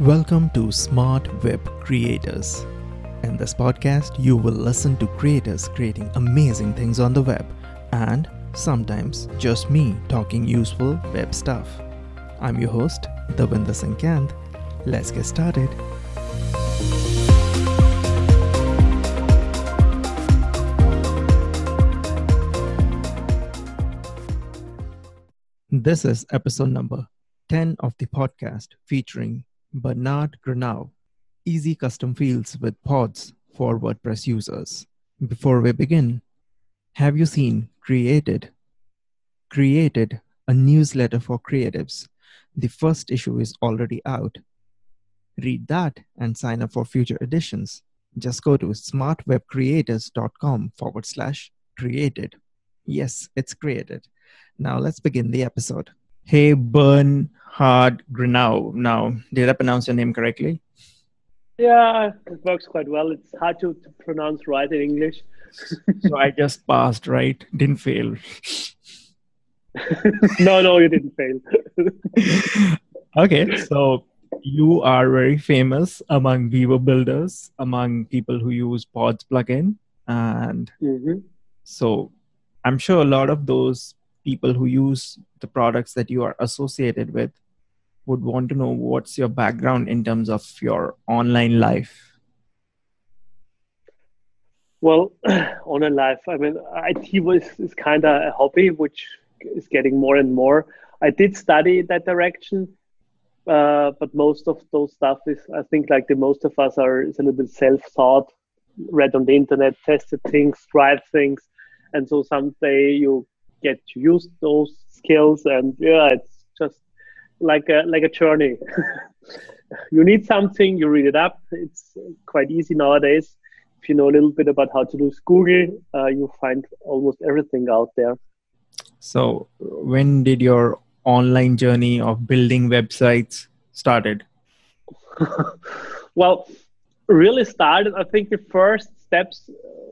Welcome to Smart Web Creators. In this podcast, you will listen to creators creating amazing things on the web and sometimes just me talking useful web stuff. I'm your host, Davinder Singh Kanth. Let's get started. This is episode number 10 of the podcast featuring Bernard Granau, easy custom fields with pods for WordPress users. Before we begin, have you seen Created? Created, a newsletter for creatives. The first issue is already out. Read that and sign up for future editions. Just go to smartwebcreators.com/created. Yes, it's created. Now let's begin the episode. Hey, Bernhard Granau. Now, did I pronounce your name correctly? Yeah, it works quite well. It's hard to pronounce right in English. So I just passed, right? Didn't fail. No, you didn't fail. Okay, so you are very famous among Beaver builders, among people who use Pods plugin. And so I'm sure a lot of those people who use the products that you are associated with would want to know what's your background in terms of your online life. Well, online life, I mean, IT is kind of a hobby, which is getting more and more. I did study that direction, but most of those stuff is, I think, like the most of us is a little bit self-taught, read on the internet, tested things, tried things, and so someday you get to use those skills, and yeah, it's just like a journey. You need something, you read it up. It's quite easy nowadays. If you know a little bit about how to use Google, you find almost everything out there. So when did your online journey of building websites started? Well, really started, I think the first steps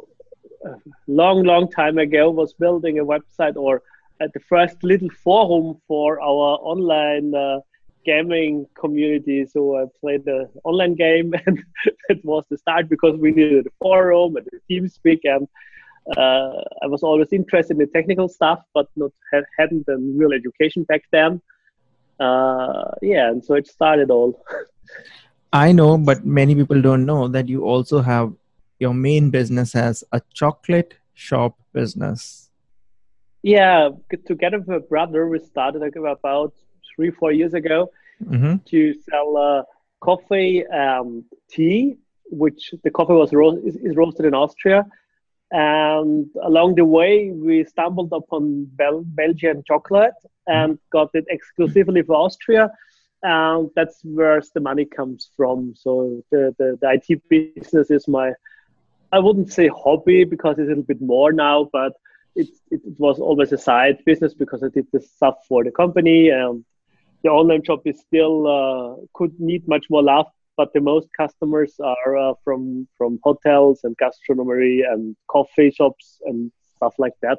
long time ago was building a website or at the first little forum for our online gaming community. So I played the online game, and it was the start because we needed a forum and a TeamSpeak, and I was always interested in the technical stuff, but hadn't a real education back then. And so it started all. I know, but many people don't know that you also have your main business as a chocolate shop business. Yeah, together with my brother, we started like about 3-4 years ago to sell coffee and tea, which the coffee is roasted in Austria. And along the way, we stumbled upon Belgian chocolate and got it exclusively for Austria. And that's where the money comes from. So the IT business is I wouldn't say hobby because it's a little bit more now, but it was always a side business because I did this stuff for the company. And the online shop is still could need much more love, but the most customers are from hotels and gastronomy and coffee shops and stuff like that.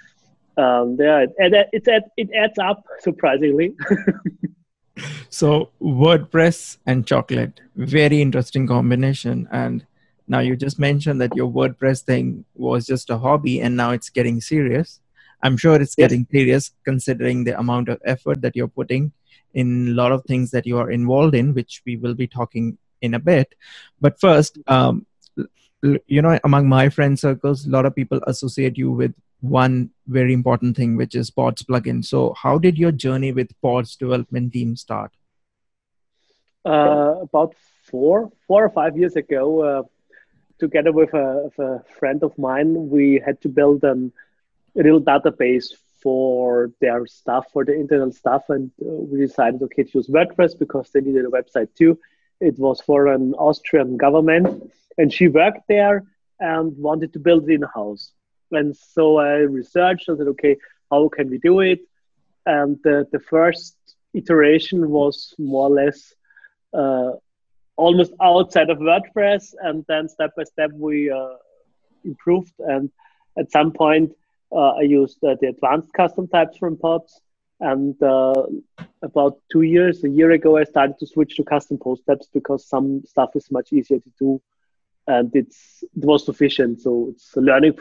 It adds up surprisingly. So WordPress and chocolate, very interesting combination. And now you just mentioned that your WordPress thing was just a hobby and now it's getting serious. I'm sure it's getting serious considering the amount of effort that you're putting in a lot of things that you are involved in, which we will be talking in a bit. But first, among my friend circles, a lot of people associate you with one very important thing, which is Pods plugin. So how did your journey with Pods development team start? About 4 or 5 years ago, together with a friend of mine, we had to build a little database for their stuff, for the internal stuff. And we decided, okay, to use WordPress because they needed a website too. It was for an Austrian government. And she worked there and wanted to build it in-house. And so I researched and said, okay, how can we do it? And the first iteration was more or less almost outside of WordPress, and then step by step we improved. And at some point, I used the advanced custom types from Pods, And about a year ago, I started to switch to custom post types because some stuff is much easier to do, and it was sufficient. So it's a learning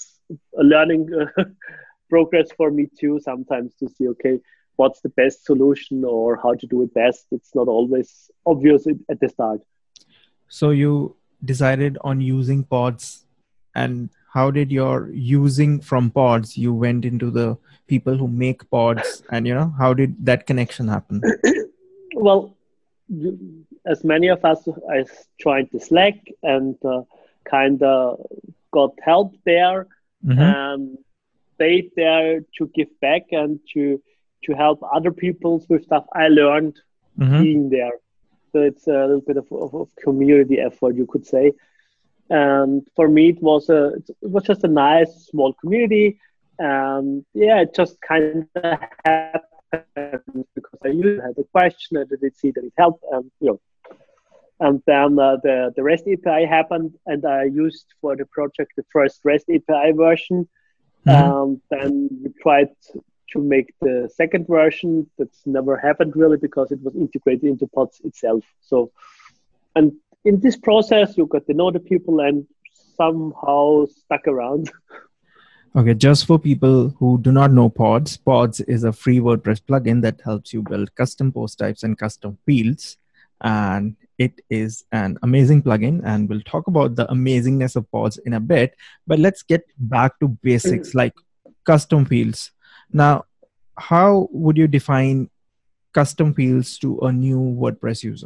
progress for me too. Sometimes to see, okay, what's the best solution or how to do it best. It's not always obvious at the start. So you decided on using pods, and how did your using from pods, you went into the people who make pods, and how did that connection happen? Well, as many of us, I joined the Slack and kind of got help there, and stayed there to give back and to help other people with stuff I learned being there. So it's a little bit of community effort, you could say. And for me, it was just a nice small community, and yeah, it just kind of happened because I had a question and I did see that it helped, and and then the REST API happened, and I used for the project the first REST API version. And then we tried to make the second version. That's never happened really because it was integrated into Pods itself. So, and in this process, you got to know the people and somehow stuck around. Okay, just for people who do not know Pods, Pods is a free WordPress plugin that helps you build custom post types and custom fields. And it is an amazing plugin, and we'll talk about the amazingness of Pods in a bit. But let's get back to basics like custom fields. Now, how would you define custom fields to a new WordPress user?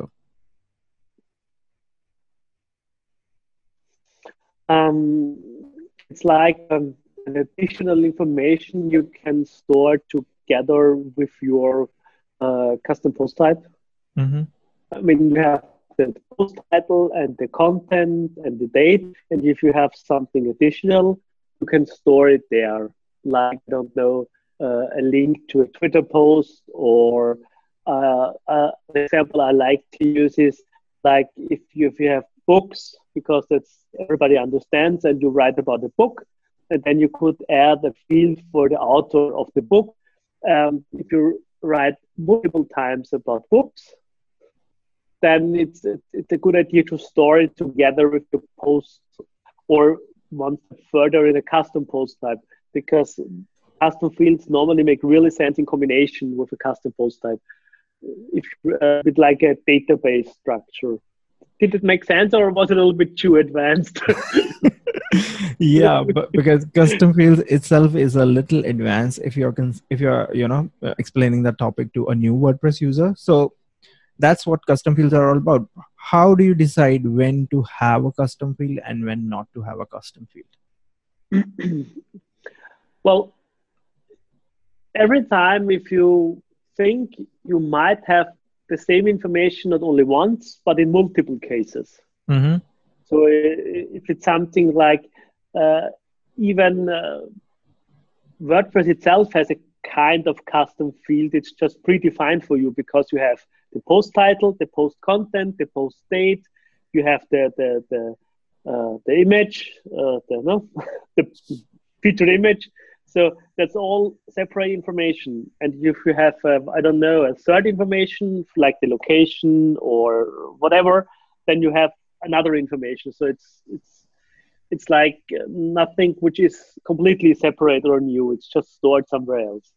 It's like an additional information you can store together with your custom post type. I mean, you have the post title and the content and the date. And if you have something additional, you can store it there. Like, I don't know, a link to a Twitter post, or an example I like to use is like if you have books, because that's everybody understands, and you write about a book, and then you could add a field for the author of the book. If you write multiple times about books, then it's a good idea to store it together with the post, or one step further in a custom post type, because custom fields normally make really sense in combination with a custom post type. If with like a database structure. Did it make sense, or was it a little bit too advanced? Yeah, but because custom fields itself is a little advanced if you're explaining the topic to a new WordPress user. So that's what custom fields are all about. How do you decide when to have a custom field and when not to have a custom field? Well, every time if you think you might have the same information not only once, but in multiple cases. So if it's something like even WordPress itself has a kind of custom field, it's just predefined for you because you have the post title, the post content, the post date, you have the image, the featured image. So that's all separate information. And if you have, I don't know, a third information like the location or whatever, then you have another information. So it's like nothing which is completely separate or new. It's just stored somewhere else.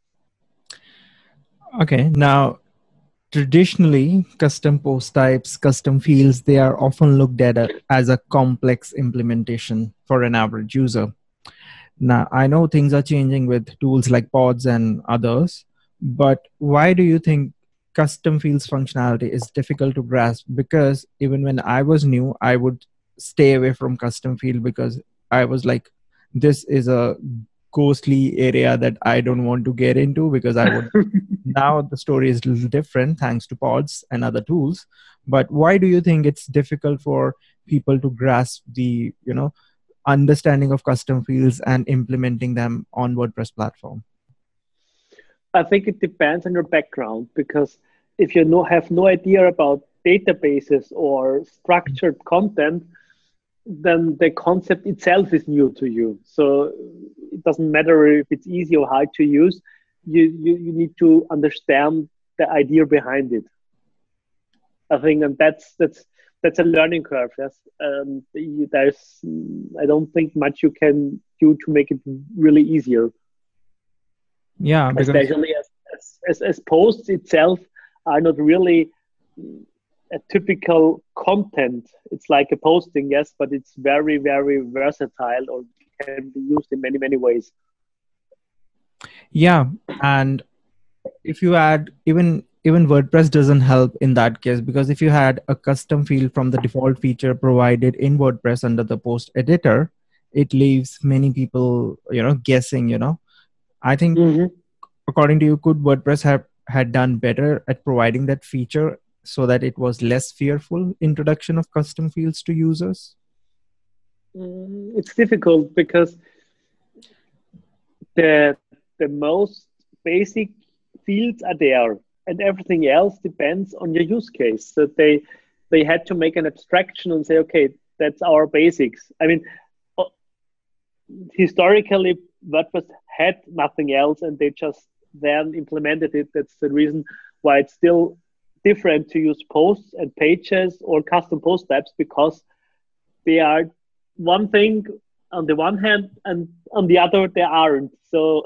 Okay. Now, traditionally, custom post types, custom fields, they are often looked at as a complex implementation for an average user. Now, I know things are changing with tools like Pods and others, but why do you think custom fields functionality is difficult to grasp? Because even when I was new, I would stay away from custom field because I was like, this is a ghostly area that I don't want to get into, because I would now the story is a little different thanks to Pods and other tools. But why do you think it's difficult for people to grasp the, understanding of custom fields and implementing them on WordPress platform? I think it depends on your background, because if you have no idea about databases or structured content, then the concept itself is new to you. So it doesn't matter if it's easy or hard to use. you need to understand the idea behind it. I think, and that's a learning curve. Yes, there's I don't think much you can do to make it really easier. Yeah, because especially as posts itself are not really a typical content. It's like a posting, yes, but it's very, very versatile or can be used in many, many ways. Yeah, and if you add even WordPress doesn't help in that case, because if you had a custom field from the default feature provided in WordPress under the post editor, it leaves many people guessing. I think according to you, could WordPress have had done better at providing that feature so that it was less fearful introduction of custom fields to users? It's difficult because the most basic fields are there, and everything else depends on your use case. So they had to make an abstraction and say, okay, that's our basics. I mean, historically, WordPress had nothing else, and they just then implemented it. That's the reason why it's still different to use posts and pages or custom post types, because they are one thing on the one hand, and on the other they aren't. So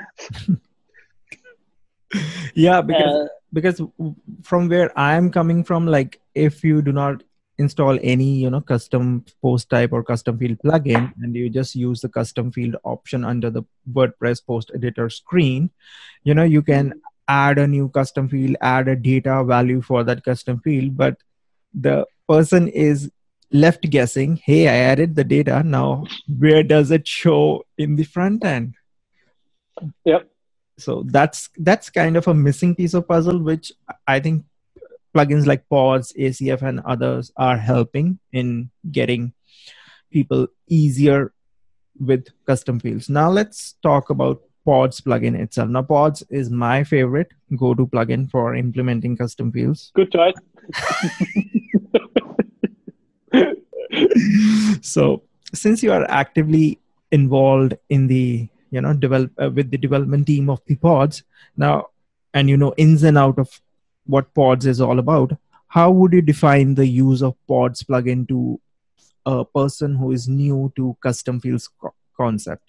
yeah, because from where I'm coming from, like if you do not install any custom post type or custom field plugin, and you just use the custom field option under the WordPress post editor screen, you can add a new custom field, add a data value for that custom field, but the person is left guessing, hey, I added the data, now where does it show in the front end? Yep. So that's kind of a missing piece of puzzle, which I think plugins like Pods, ACF, and others are helping in getting people easier with custom fields. Now let's talk about Pods plugin itself. Now Pods is my favorite go-to plugin for implementing custom fields. Good choice. So since you are actively involved in the with the development team of the Pods now, and ins and out of what Pods is all about, how would you define the use of Pods plugin to a person who is new to custom fields concept?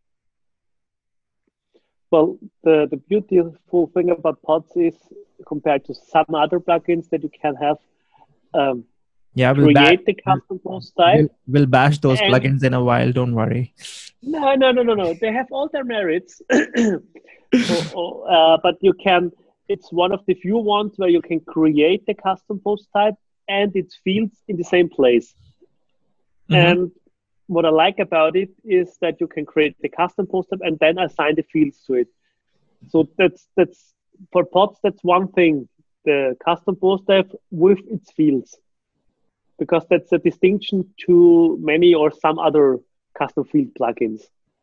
Well, the beautiful thing about Pods is, compared to some other plugins that you can have, create the custom post type. We'll bash those plugins in a while, don't worry. No. They have all their merits. But you can, it's one of the few ones where you can create the custom post type and its fields in the same place. And what I like about it is that you can create the custom post type and then assign the fields to it. So that's for Pods, that's one thing, the custom post type with its fields, because that's a distinction to many or some other custom field plugins.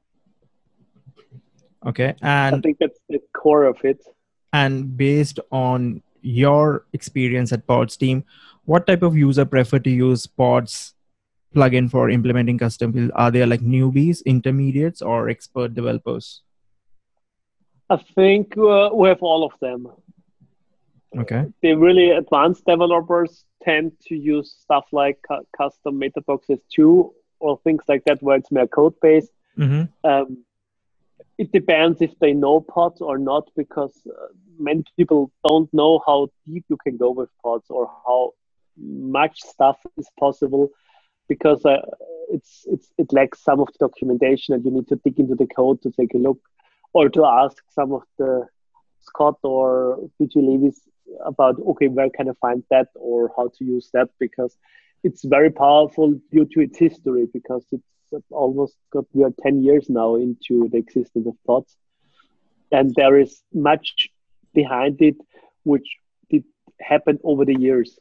Okay, and I think that's the core of it. And based on your experience at Pods team, what type of user prefer to use Pods plugin for implementing custom fields? Are they like newbies, intermediates, or expert developers? I think we have all of them. Okay. The really advanced developers tend to use stuff like custom meta boxes too, or things like that, where it's more code based. It depends if they know Pods or not, because many people don't know how deep you can go with Pods or how much stuff is possible, because it lacks some of the documentation, and you need to dig into the code to take a look, or to ask some of the Scott or PG Levis about, okay, where can I find that or how to use that, because it's very powerful due to its history, because it's almost we are 10 years now into the existence of Pods, and there is much behind it which did happen over the years.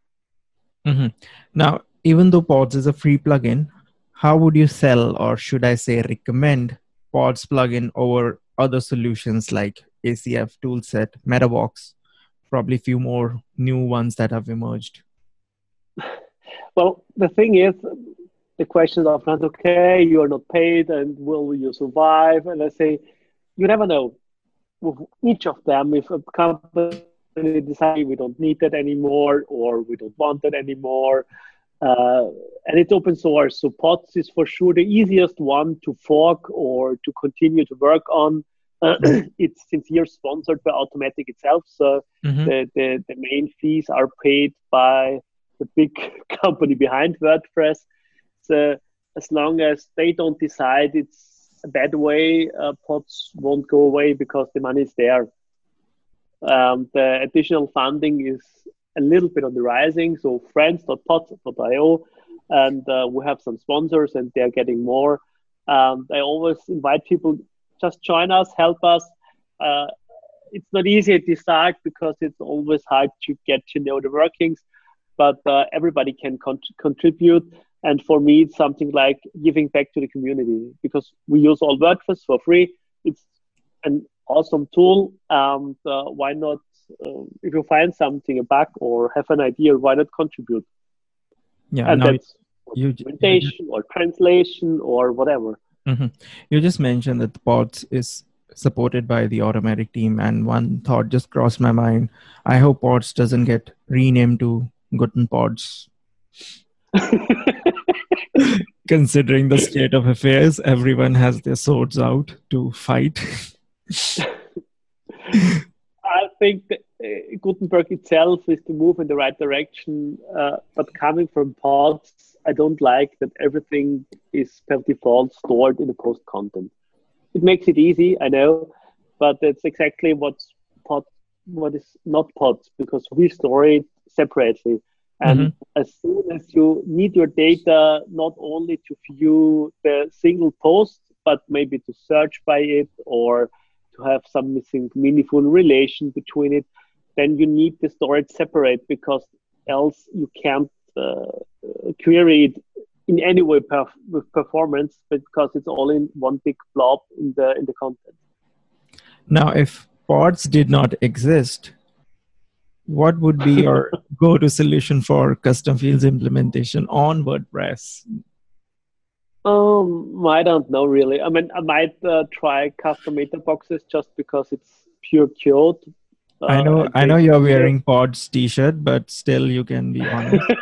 Now, even though Pods is a free plugin, how would you sell, or should I say recommend, Pods plugin over other solutions like ACF, Toolset, Metabox, probably a few more new ones that have emerged? Well, the thing is, the question is often, okay, you are not paid, and will you survive? And I say, you never know. with each of them, if a company decides we don't need that anymore or we don't want that anymore, and it's open source. So Pods is for sure the easiest one to fork or to continue to work on. It's since years sponsored by Automattic itself. So the main fees are paid by the big company behind WordPress. So as long as they don't decide it's a bad way, Pods won't go away because the money is there. The additional funding is a little bit on the rising, so friends.pods.io, and we have some sponsors and they're getting more. I always invite people, just join us, help us. It's not easy at the start because it's always hard to get to know the workings, but everybody can contribute. And for me, it's something like giving back to the community because we use all WordPress for free. It's an awesome tool. And why not, if you find something, a bug or have an idea, why not contribute? Yeah, and that's documentation or translation or whatever. You just mentioned that the Pods is supported by the Automattic team, and one thought just crossed my mind. I hope Pods doesn't get renamed to Guten Pods. Considering the state of affairs, everyone has their swords out to fight. I think Gutenberg itself is to move in the right direction, but coming from Pods, I don't like that everything is per default stored in the post content. It makes it easy, I know, but it's exactly what is not Pods, because we store it separately. And as soon as you need your data, not only to view the single post, but maybe to search by it or to have some meaningful relation between it, then you need to store it separate, because else you can't query it in any way with performance, because it's all in one big blob in the content. Now, if Pods did not exist, what would be your go-to solution for custom fields implementation on WordPress? I don't know really. I mean, I might try custom meta boxes just because it's pure code. I know you're wearing Pods t-shirt, but still you can be honest.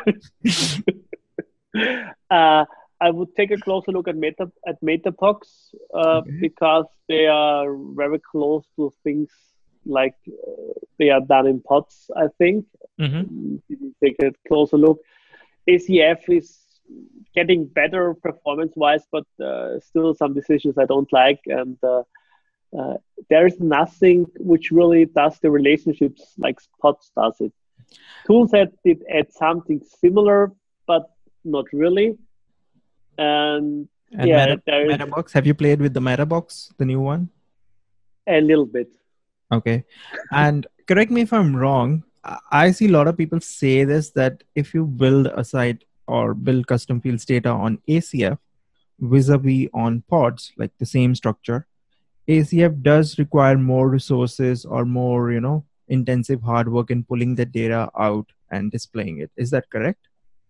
I would take a closer look at Metabox because they are very close to things like they are done in Pods, I think. Take a closer look. ACF is getting better performance-wise, but still some decisions I don't like. And there is nothing which really does the relationships like Pods does it. Toolset did add something similar, but not really. And yeah, Metabox, have you played with the Metabox, the new one? A little bit. Okay. And correct me if I'm wrong, I see a lot of people say this, that if you build a site or build custom fields data on ACF vis-a-vis on Pods, like the same structure, ACF does require more resources or more, intensive hard work in pulling the data out and displaying it. Is that correct?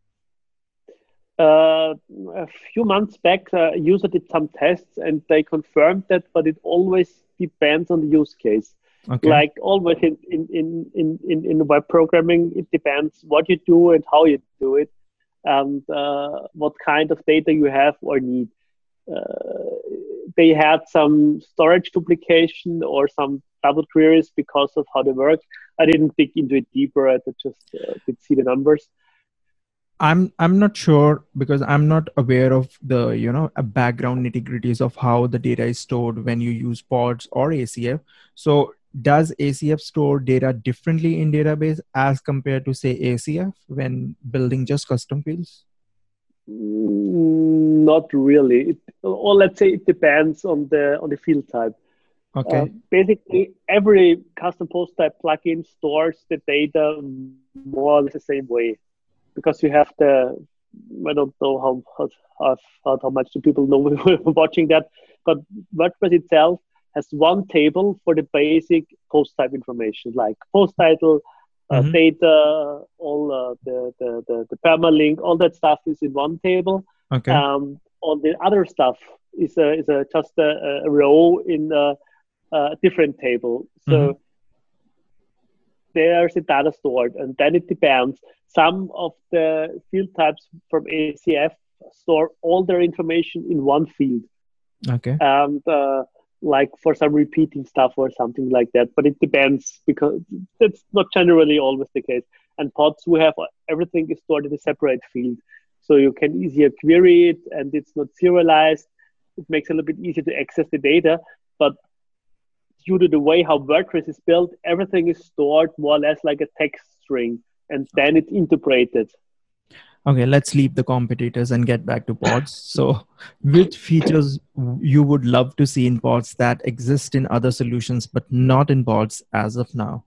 A few months back, a user did some tests and they confirmed that, but it always depends on the use case. Okay. Like always in web programming, it depends what you do and how you do it, and what kind of data you have or need. They had some storage duplication or some double queries because of how they work. I didn't dig into it deeper. I just did see the numbers. I'm not sure because I'm not aware of the background nitty-gritties of how the data is stored when you use Pods or ACF. So does ACF store data differently in database as compared to say ACF when building just custom fields? Not really. Or let's say it depends on the field type. Okay. Basically, every custom post type plugin stores the data more or less the same way. Because you have I don't know how much do people know watching that, but WordPress itself has one table for the basic post type information, like post title, data, all the permalink, all that stuff is in one table. Okay. All the other stuff is just a row in different table. So there's a data stored, and then it depends. Some of the field types from ACF store all their information in one field. Okay. And like for some repeating stuff or something like that, but it depends because that's not generally always the case. And pods, we have everything is stored in a separate field, so you can easier query it, and it's not serialized. It makes it a little bit easier to access the data, but due to the way how WordPress is built, everything is stored more or less like a text string, and then it's interpreted. Okay, let's leave the competitors and get back to pods. So which features you would love to see in pods that exist in other solutions, but not in pods as of now?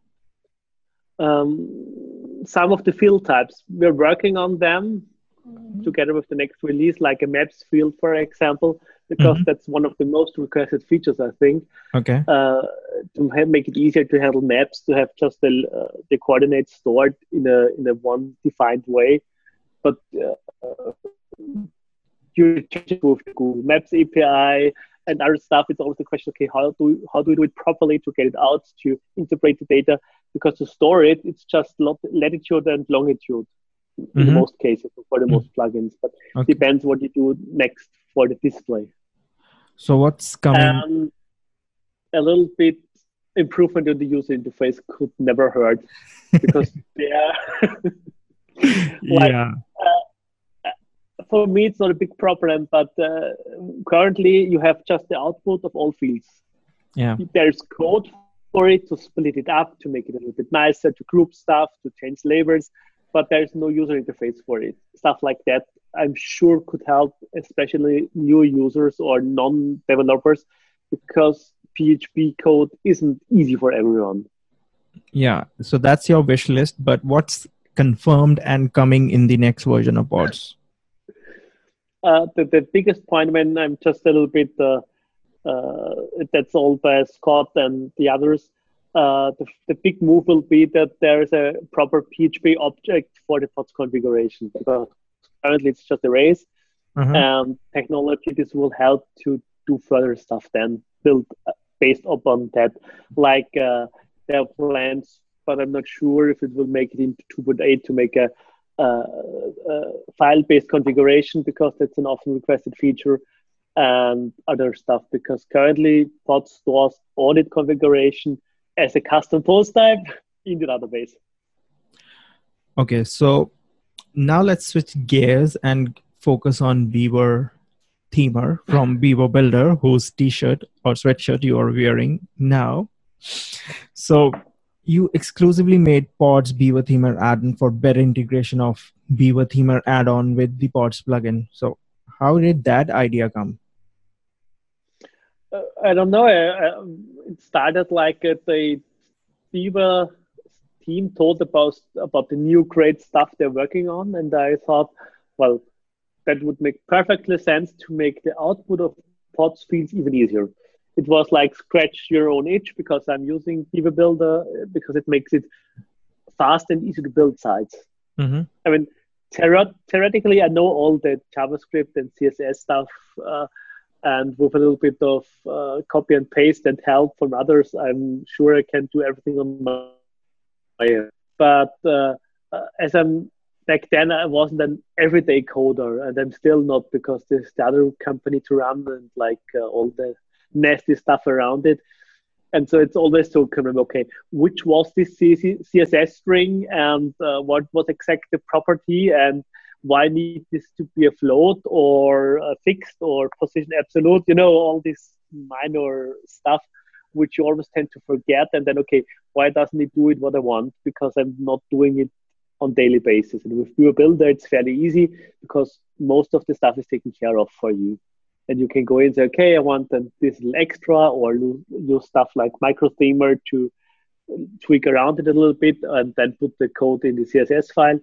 Some of the field types, we're working on them together with the next release, like a maps field, for example, because that's one of the most requested features, I think. Okay. To make it easier to handle maps, to have just the coordinates stored in a one defined way. But you change it with the Google Maps API and other stuff. It's always the question: okay, how do we do it properly to get it out, to interpret the data? Because to store it, it's just latitude and longitude in most cases for the most plugins. But it depends what you do next for the display. So what's coming? A little bit improvement in the user interface could never hurt, because they are. Yeah. For me, it's not a big problem, but currently you have just the output of all fields. Yeah. There's code for it to split it up, to make it a little bit nicer, to group stuff, to change labels, but there's no user interface for it. Stuff like that, I'm sure could help, especially new users or non-developers, because PHP code isn't easy for everyone. Yeah. So that's your wish list, but what's confirmed and coming in the next version of pods? The biggest point, when I'm just a little bit, that's all by Scott and the others, the big move will be that there is a proper PHP object for the pods configuration, because currently it's just arrays, and technology, this will help to do further stuff then, build based upon that. Like there are plans, but I'm not sure if it will make it into 2.8 to make a file-based configuration, because that's an often requested feature, and other stuff, because currently Pod stores audit configuration as a custom post type in the database. Okay, so now let's switch gears and focus on Beaver Themer from Beaver Builder, whose t-shirt or sweatshirt you are wearing now. So you exclusively made Pods Beaver Themer add-on for better integration of Beaver Themer add-on with the Pods plugin. So how did that idea come? I don't know. It started like the Beaver team told about the new great stuff they're working on, and I thought, well, that would make perfectly sense to make the output of Pods fields even easier. It was like scratch your own itch, because I'm using Beaver Builder, because it makes it fast and easy to build sites. I mean, theoretically, I know all the JavaScript and CSS stuff, and with a little bit of copy and paste and help from others, I'm sure I can do everything on my own. But as I'm back then, I wasn't an everyday coder, and I'm still not, because there's the other company to run and like all the nasty stuff around it. And so it's always to remember, okay, which was this CSS string, and what was exactly the property, and why need this to be a float or fixed or position absolute, all this minor stuff, which you always tend to forget. And then, okay, why doesn't it do it what I want? Because I'm not doing it on daily basis. And with Beaver Builder, it's fairly easy, because most of the stuff is taken care of for you. And you can go in and say, okay, I want this little extra, or use stuff like MicroThemer to tweak around it a little bit, and then put the code in the CSS file.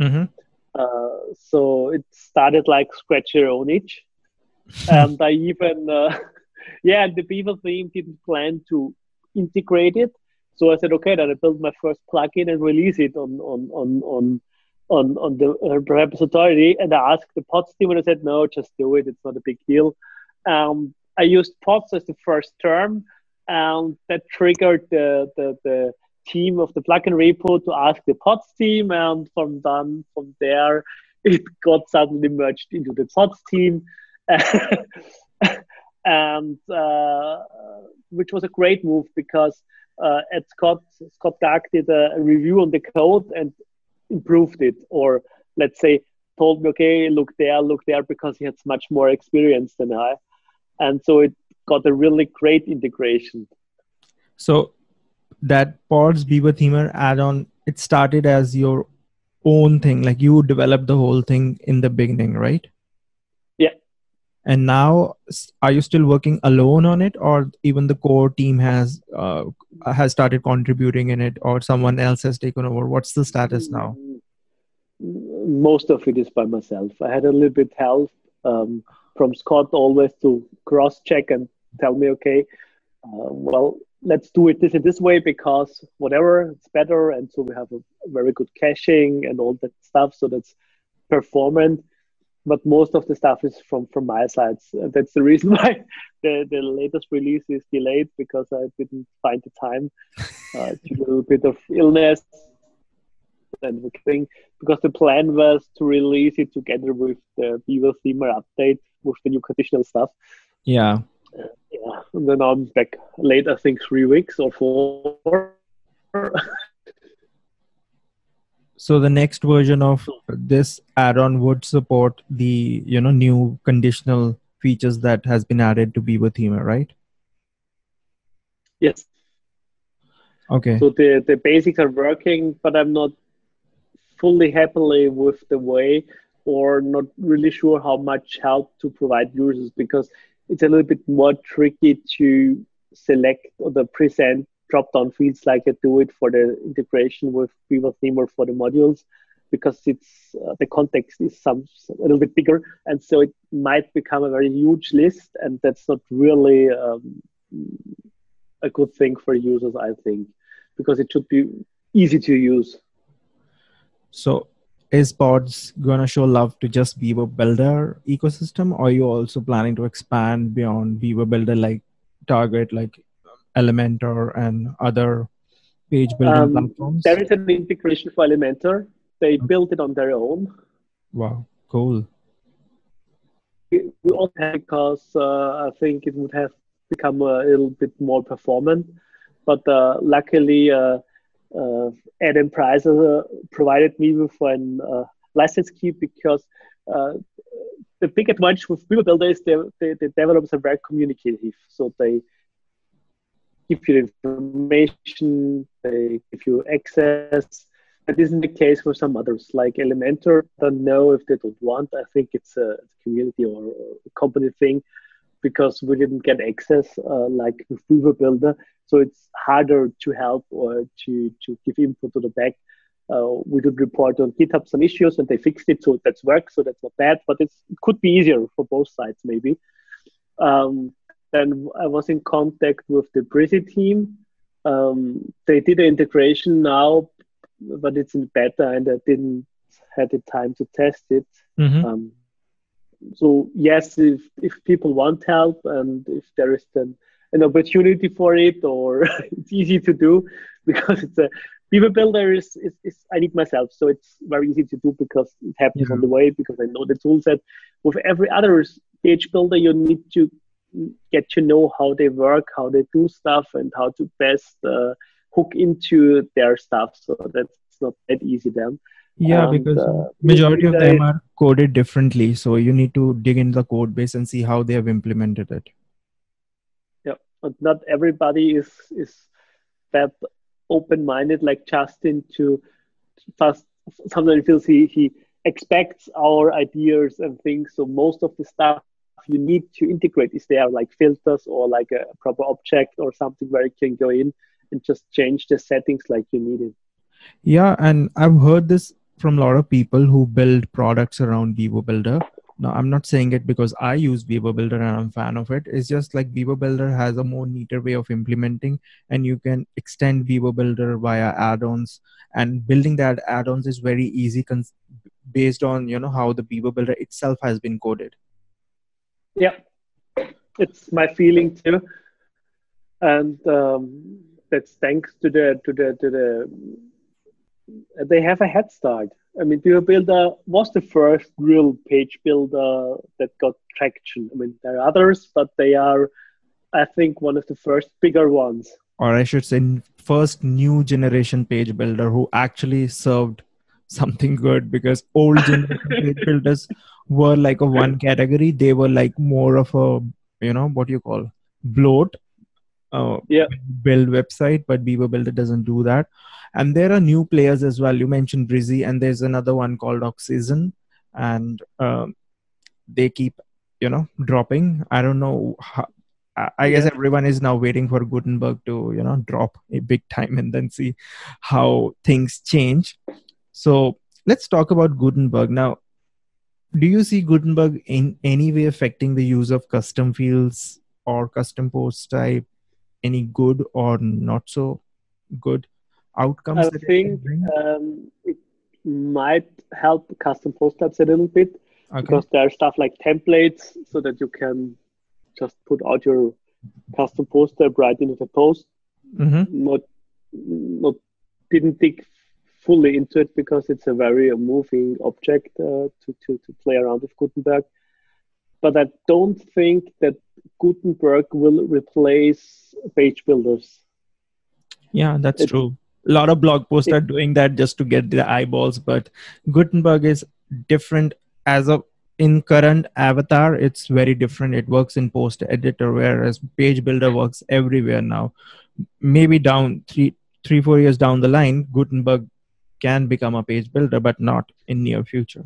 So it started like scratch your own itch. And I even, the Beaver theme didn't plan to integrate it. So I said, okay, then I built my first plugin and release it on the repository. And I asked the Pods team, and I said, no, just do it. It's not a big deal. I used Pods as the first term, and that triggered the team of the plugin repo to ask the pods team, and from there it got suddenly merged into the pods team. And which was a great move, because at Scott Gag did a review on the code and improved it, or let's say told me, okay, look there, because he has much more experience than I. And so it got a really great integration. So that Pods Beaver Themer add-on, it started as your own thing, like you developed the whole thing in the beginning, right? Yeah. And now, are you still working alone on it, or even the core team has started contributing in it, or someone else has taken over? What's the status now? Most of it is by myself. I had a little bit help from Scott always to cross-check and tell me, okay, well, let's do it this way, because whatever, it's better. And so we have a very good caching and all that stuff. So that's performant. But most of the stuff is from my side. That's the reason why the latest release is delayed, because I didn't find the time due to a little bit of illness and thing. Because the plan was to release it together with the Beaver Themer update with the new conditional stuff. Yeah. Yeah, and then I'm back late, I think 3 weeks or 4. So the next version of this add-on would support the new conditional features that has been added to Beaver Themer, right? Yes. Okay. So the basics are working, but I'm not fully happy with the way, or not really sure how much help to provide users, because it's a little bit more tricky to select or the present drop-down fields like I do it for the integration with Beaver Themer for the modules, because it's the context is a little bit bigger, and so it might become a very huge list, and that's not really a good thing for users, I think, because it should be easy to use. So is Pods gonna show love to just Beaver Builder ecosystem, or are you also planning to expand beyond Beaver Builder, like target like Elementor and other page building platforms? There is an integration for Elementor. They built it on their own. Wow, cool. We all have, because I think it would have become a little bit more performant. But luckily, Adam Price provided me with a license key, because the big advantage with Beaver Builder is the developers are very communicative. So they give you information, they give you access. That isn't the case for some others, like Elementor. Don't know if they don't want. I think it's a community or a company thing, because we didn't get access like with Beaver Builder. So it's harder to help or to give input to the back. We did report on GitHub some issues, and they fixed it, so that's worked. So that's not bad, but it could be easier for both sides maybe. Then I was in contact with the Brizy team. They did the integration now, but it's in beta, and I didn't have the time to test it. Mm-hmm. So yes, if people want help, and if there is then an opportunity for it, or it's easy to do, because it's a Beaver Builder is I need myself, so it's very easy to do, because it happens on the way, because I know the tool set. With every other page builder, you need to get to know how they work, how they do stuff, and how to best hook into their stuff. So that's not that easy then. Yeah, because majority of them are coded differently. So you need to dig into the code base and see how they have implemented it. Yeah, but not everybody is that open-minded like Justin to fast. Sometimes feels he expects our ideas and things. So most of the stuff you need to integrate is there, like filters or like a proper object or something where you can go in and just change the settings like you need it. Yeah, and I've heard this from a lot of people who build products around Beaver Builder. Now, I'm not saying it because I use Beaver Builder and I'm a fan of it. It's just like Beaver Builder has a more neater way of implementing, and you can extend Beaver Builder via add-ons, and building that add-ons is very easy based on how the Beaver Builder itself has been coded. Yeah, it's my feeling too. and that's thanks to the they have a head start. I mean, Beaver Builder was the first real page builder that got traction. I mean, there are others, but they are, I think, one of the first bigger ones. Or I should say, first new generation page builder who actually served something good, because old generation page builders were like a one category. They were like more of a, what you call bloat, build website, but Beaver Builder doesn't do that. And there are new players as well. You mentioned Brizy, and there's another one called Oxygen, and they keep, dropping. I don't know how. I guess everyone is now waiting for Gutenberg to, drop a big time and then see how things change. So let's talk about Gutenberg now. Do you see Gutenberg in any way affecting the use of custom fields or custom post type? Any good or not so good outcomes? I think it might help custom post types a little bit, because there's stuff like templates, so that you can just put out your custom post type right into the post. Not didn't dig fully into it, because it's a very moving object to play around with Gutenberg. But I don't think that Gutenberg will replace page builders. Yeah, that's true. A lot of blog posts are doing that just to get the eyeballs, but Gutenberg is different as of in current avatar. It's very different. It works in post editor, whereas page builder works everywhere now. Maybe down 3-4 years down the line, Gutenberg can become a page builder, but not in near future.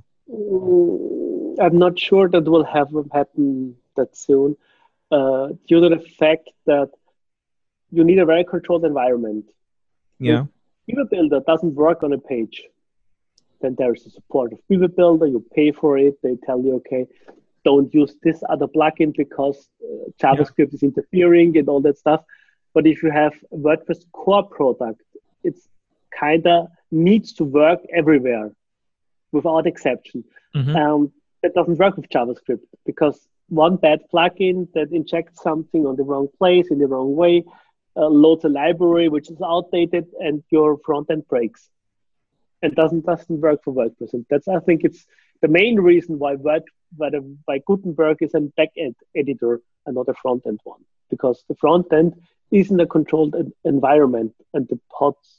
I'm not sure that will happen that soon, due to the fact that you need a very controlled environment. Yeah. If Beaver Builder doesn't work on a page, then there's a support of Beaver Builder. You pay for it. They tell you, okay, don't use this other plugin because JavaScript is interfering and all that stuff. But if you have a WordPress core product, it's kind of needs to work everywhere without exception. That doesn't work with JavaScript, because one bad plugin that injects something on the wrong place in the wrong way loads a library which is outdated, and your front end breaks and doesn't work for WordPress. And that's, I think, it's the main reason why Gutenberg is a back end editor and not a front end one, because the front end is in a controlled environment, and the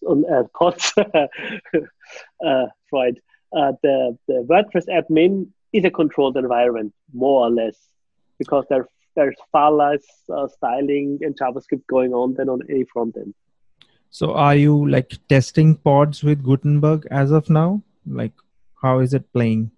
Freud, the WordPress admin is a controlled environment, more or less, because there's far less styling and JavaScript going on than on any front end. So are you like testing pods with Gutenberg as of now? Like, how is it playing?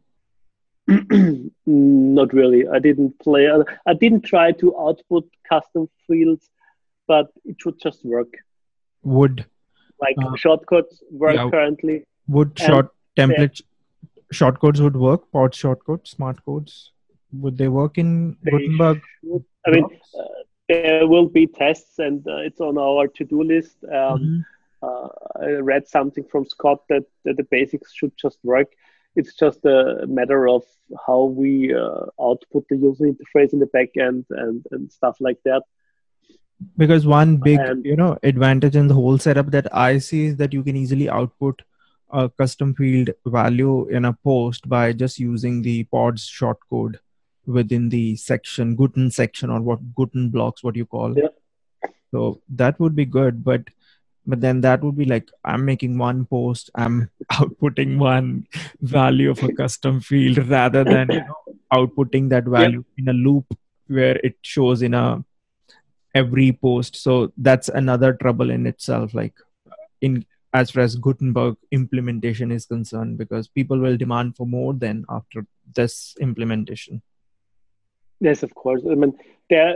Not really. I didn't try to output custom fields, but it should just work. Would shortcuts work currently? Would shortcodes would work? Pod shortcodes, smart codes, would they work in Gutenberg? I mean, there will be tests, and it's on our to-do list. I read something from Scott that the basics should just work. It's just a matter of how we output the user interface in the back end and stuff like that. Because one big, advantage in the whole setup that I see is that you can easily output a custom field value in a post by just using the pods shortcode within the section, Guten section, or what Guten blocks, what you call. Yeah. So that would be good, but then that would be like, I'm making one post, I'm outputting one value of a custom field, rather than outputting that value in a loop where it shows in every post. So that's another trouble in itself, like as far as Gutenberg implementation is concerned, because people will demand for more than after this implementation. Yes, of course. I mean, there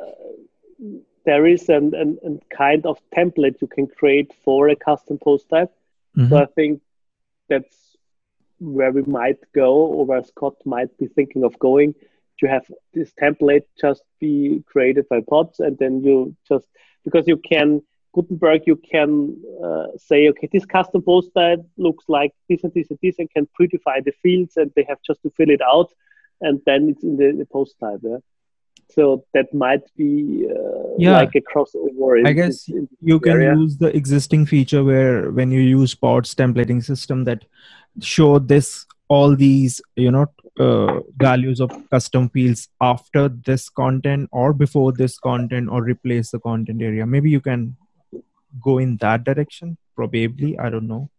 is a kind of template you can create for a custom post type. So I think that's where we might go, or where Scott might be thinking of going, to have this template just be created by pods, and then you just, because you can, Gutenberg, you can say, okay, this custom post type looks like this and this and this, and can predefine the fields, and they have just to fill it out, and then it's in the post type. Yeah? So that might be like a crossover. I guess you can use the existing feature where when you use Pods templating system that show all these values of custom fields after this content or before this content or replace the content area. Maybe you can go in that direction. Probably, I don't know.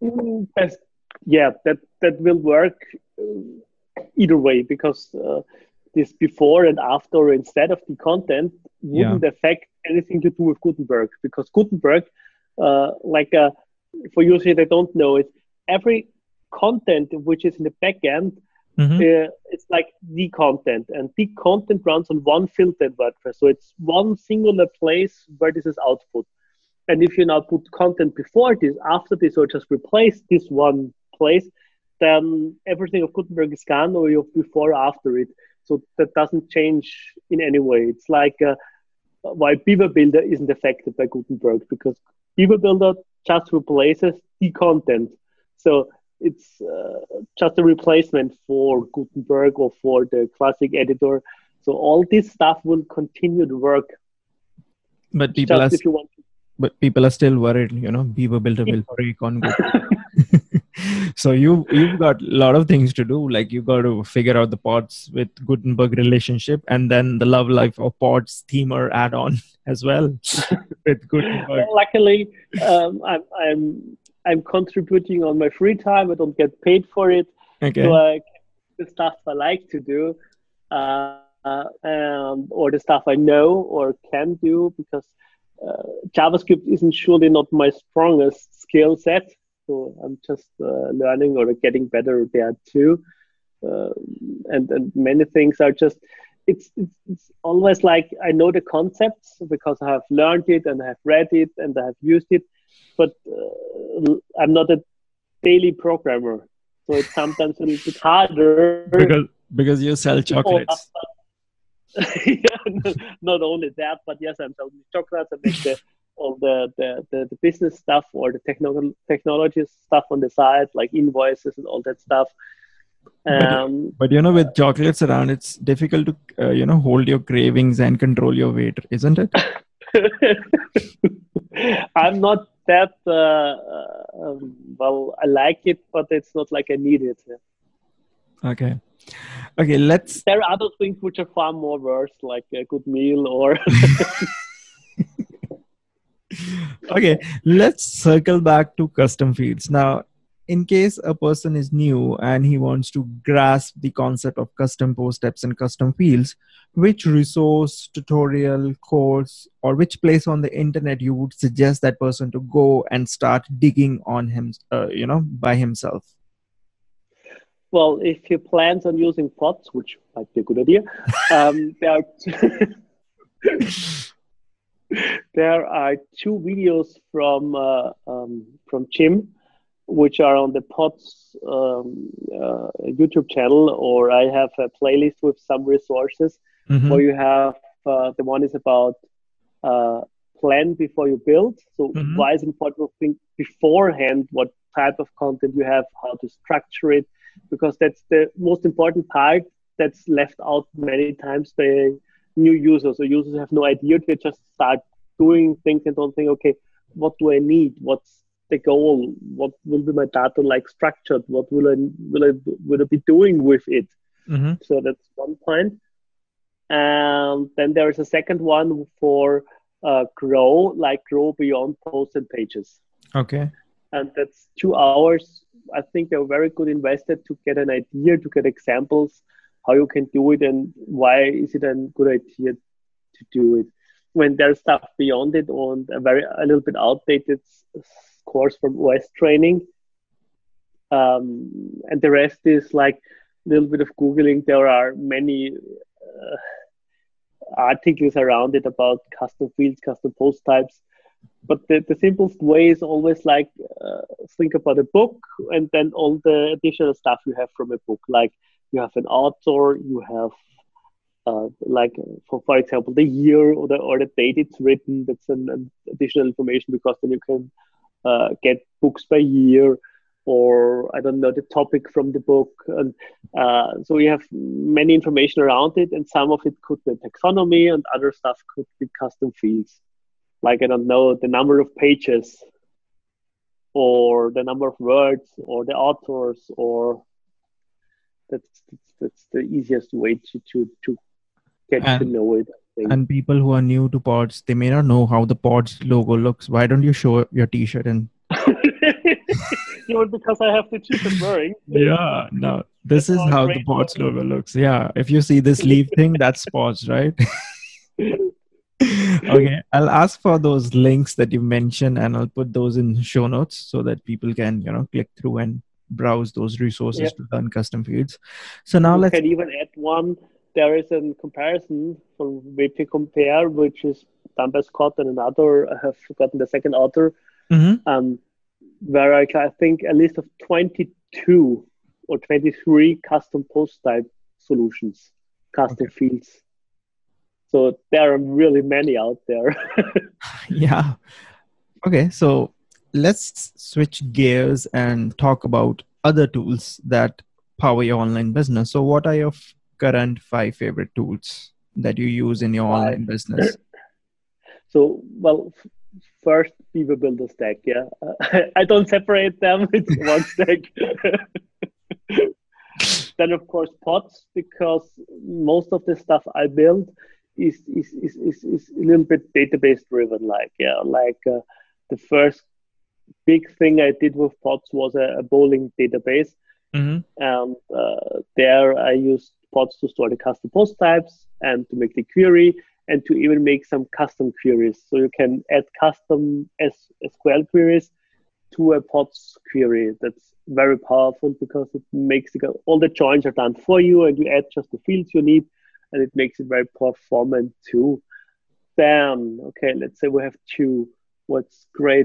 That will work either way, because this before and after or instead of the content wouldn't affect anything to do with Gutenberg, because Gutenberg, for users that don't know it, every content which is in the backend, it's like the content, and the content runs on one filter in WordPress. So it's one singular place where this is output. And if you now put content before this, after this, or just replace this one place, then everything of Gutenberg is gone, or you have before or after it. So that doesn't change in any way. It's like why Beaver Builder isn't affected by Gutenberg, because Beaver Builder just replaces the content. So it's just a replacement for Gutenberg or for the classic editor. So all this stuff will continue to work. But people are still worried, Beaver Builder will break on Gutenberg. So you've got a lot of things to do. Like you got to figure out the Pods with Gutenberg relationship, and then the Love Life of Pods themer add-on as well with Gutenberg. Well, luckily, I'm contributing on my free time. I don't get paid for it. Okay. So the stuff I like to do, or the stuff I know or can do, because JavaScript isn't surely not my strongest skill set. So I'm just learning or getting better there too. And many things are just, it's always like I know the concepts because I have learned it and I have read it and I have used it, but I'm not a daily programmer. So it's sometimes a little bit harder. Because you sell chocolates. Not only that, but yes, I'm selling chocolates. I make all the business stuff or the technology stuff on the side, like invoices and all that stuff. But with chocolates around, it's difficult to hold your cravings and control your weight, isn't it? I'm not that well. I like it, but it's not like I need it. Okay, There are other things which are far more worse, like a good meal or. Okay, let's circle back to custom fields. Now, in case a person is new and he wants to grasp the concept of custom post steps and custom fields, which resource, tutorial, course, or which place on the internet you would suggest that person to go and start digging on him, by himself? Well, if he plans on using Pods, which might be a good idea, there are two videos from Jim, which are on the Pods YouTube channel, or I have a playlist with some resources where you have the one is about plan before you build. So why is it important to think beforehand what type of content you have, how to structure it, because that's the most important part that's left out many times by new users. So users have no idea. They just start doing things and don't think, okay, what do I need? What's the goal? What will be my data like structured? What will I be doing with it? So that's one point. And then there is a second one for grow beyond posts and pages. Okay. And that's 2 hours. I think they're very good invested to get an idea, to get examples, how you can do it and why is it a good idea to do it. When there's stuff beyond it on a little bit outdated course from OS training, and the rest is like a little bit of Googling. There are many articles around it about custom fields, custom post types. But the simplest way is always like think about a book and then all the additional stuff you have from a book. Like you have an author, you have for example, the year or the date it's written. That's an additional information, because then you can get books by year. or I don't know, the topic from the book. And so we have many information around it, and some of it could be taxonomy, and other stuff could be custom fields. Like, I don't know, the number of pages, or the number of words, or the authors, or that's the easiest way to get to know it. And people who are new to Pods, they may not know how the Pods logo looks. Why don't you show your t-shirt and because I have the t-shirt wearing. Yeah, no, this is how the Pods logo looks. Yeah, if you see this leaf thing, that's Pods, right? Okay, I'll ask for those links that you mentioned, and I'll put those in show notes so that people can, click through and browse those resources to learn custom fields. So now let's can even add one. There is a comparison from WP Compare, which is done by Scott and another. I have forgotten the second author. Where I think a list of 22 or 23 custom post type solutions, custom fields. So there are really many out there. Yeah. Okay, so let's switch gears and talk about other tools that power your online business. So what are your current 5 favorite tools that you use in your online business? So, well, first, Beaver Builder Stack. Yeah, I don't separate them. It's one stack. Then, of course, Pods, because most of the stuff I build is a little bit database driven. The first big thing I did with Pods was a bowling database. And there I used Pods to store the custom post types and to make the query, and to even make some custom queries. So you can add custom SQL queries to a Pods query. That's very powerful because it makes all the joins are done for you, and you add just the fields you need, and it makes it very performant too. Then, okay, let's say we have 2. What's great?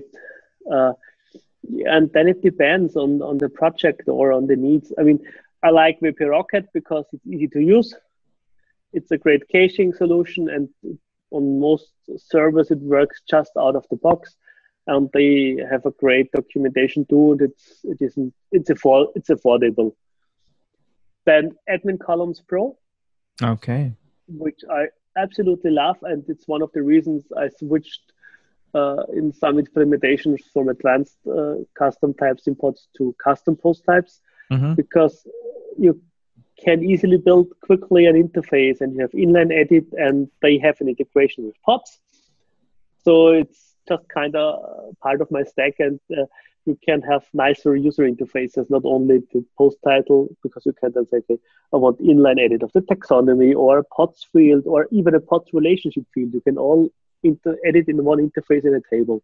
And then it depends on the project or on the needs. I mean, I like WP Rocket because it's easy to use. It's a great caching solution, and on most servers it works just out of the box. And they have a great documentation tool. It's affordable. Then Admin Columns Pro. Okay. Which I absolutely love, and it's one of the reasons I switched in some implementations from advanced custom types imports to custom post types, because you can easily build quickly an interface, and you have inline edit, and they have an integration with Pods. So it's just kind of part of my stack, and you can have nicer user interfaces, not only the post title, because you can then say, okay, I want inline edit of the taxonomy, or a Pods field, or even a Pods relationship field. You can all edit in one interface in a table.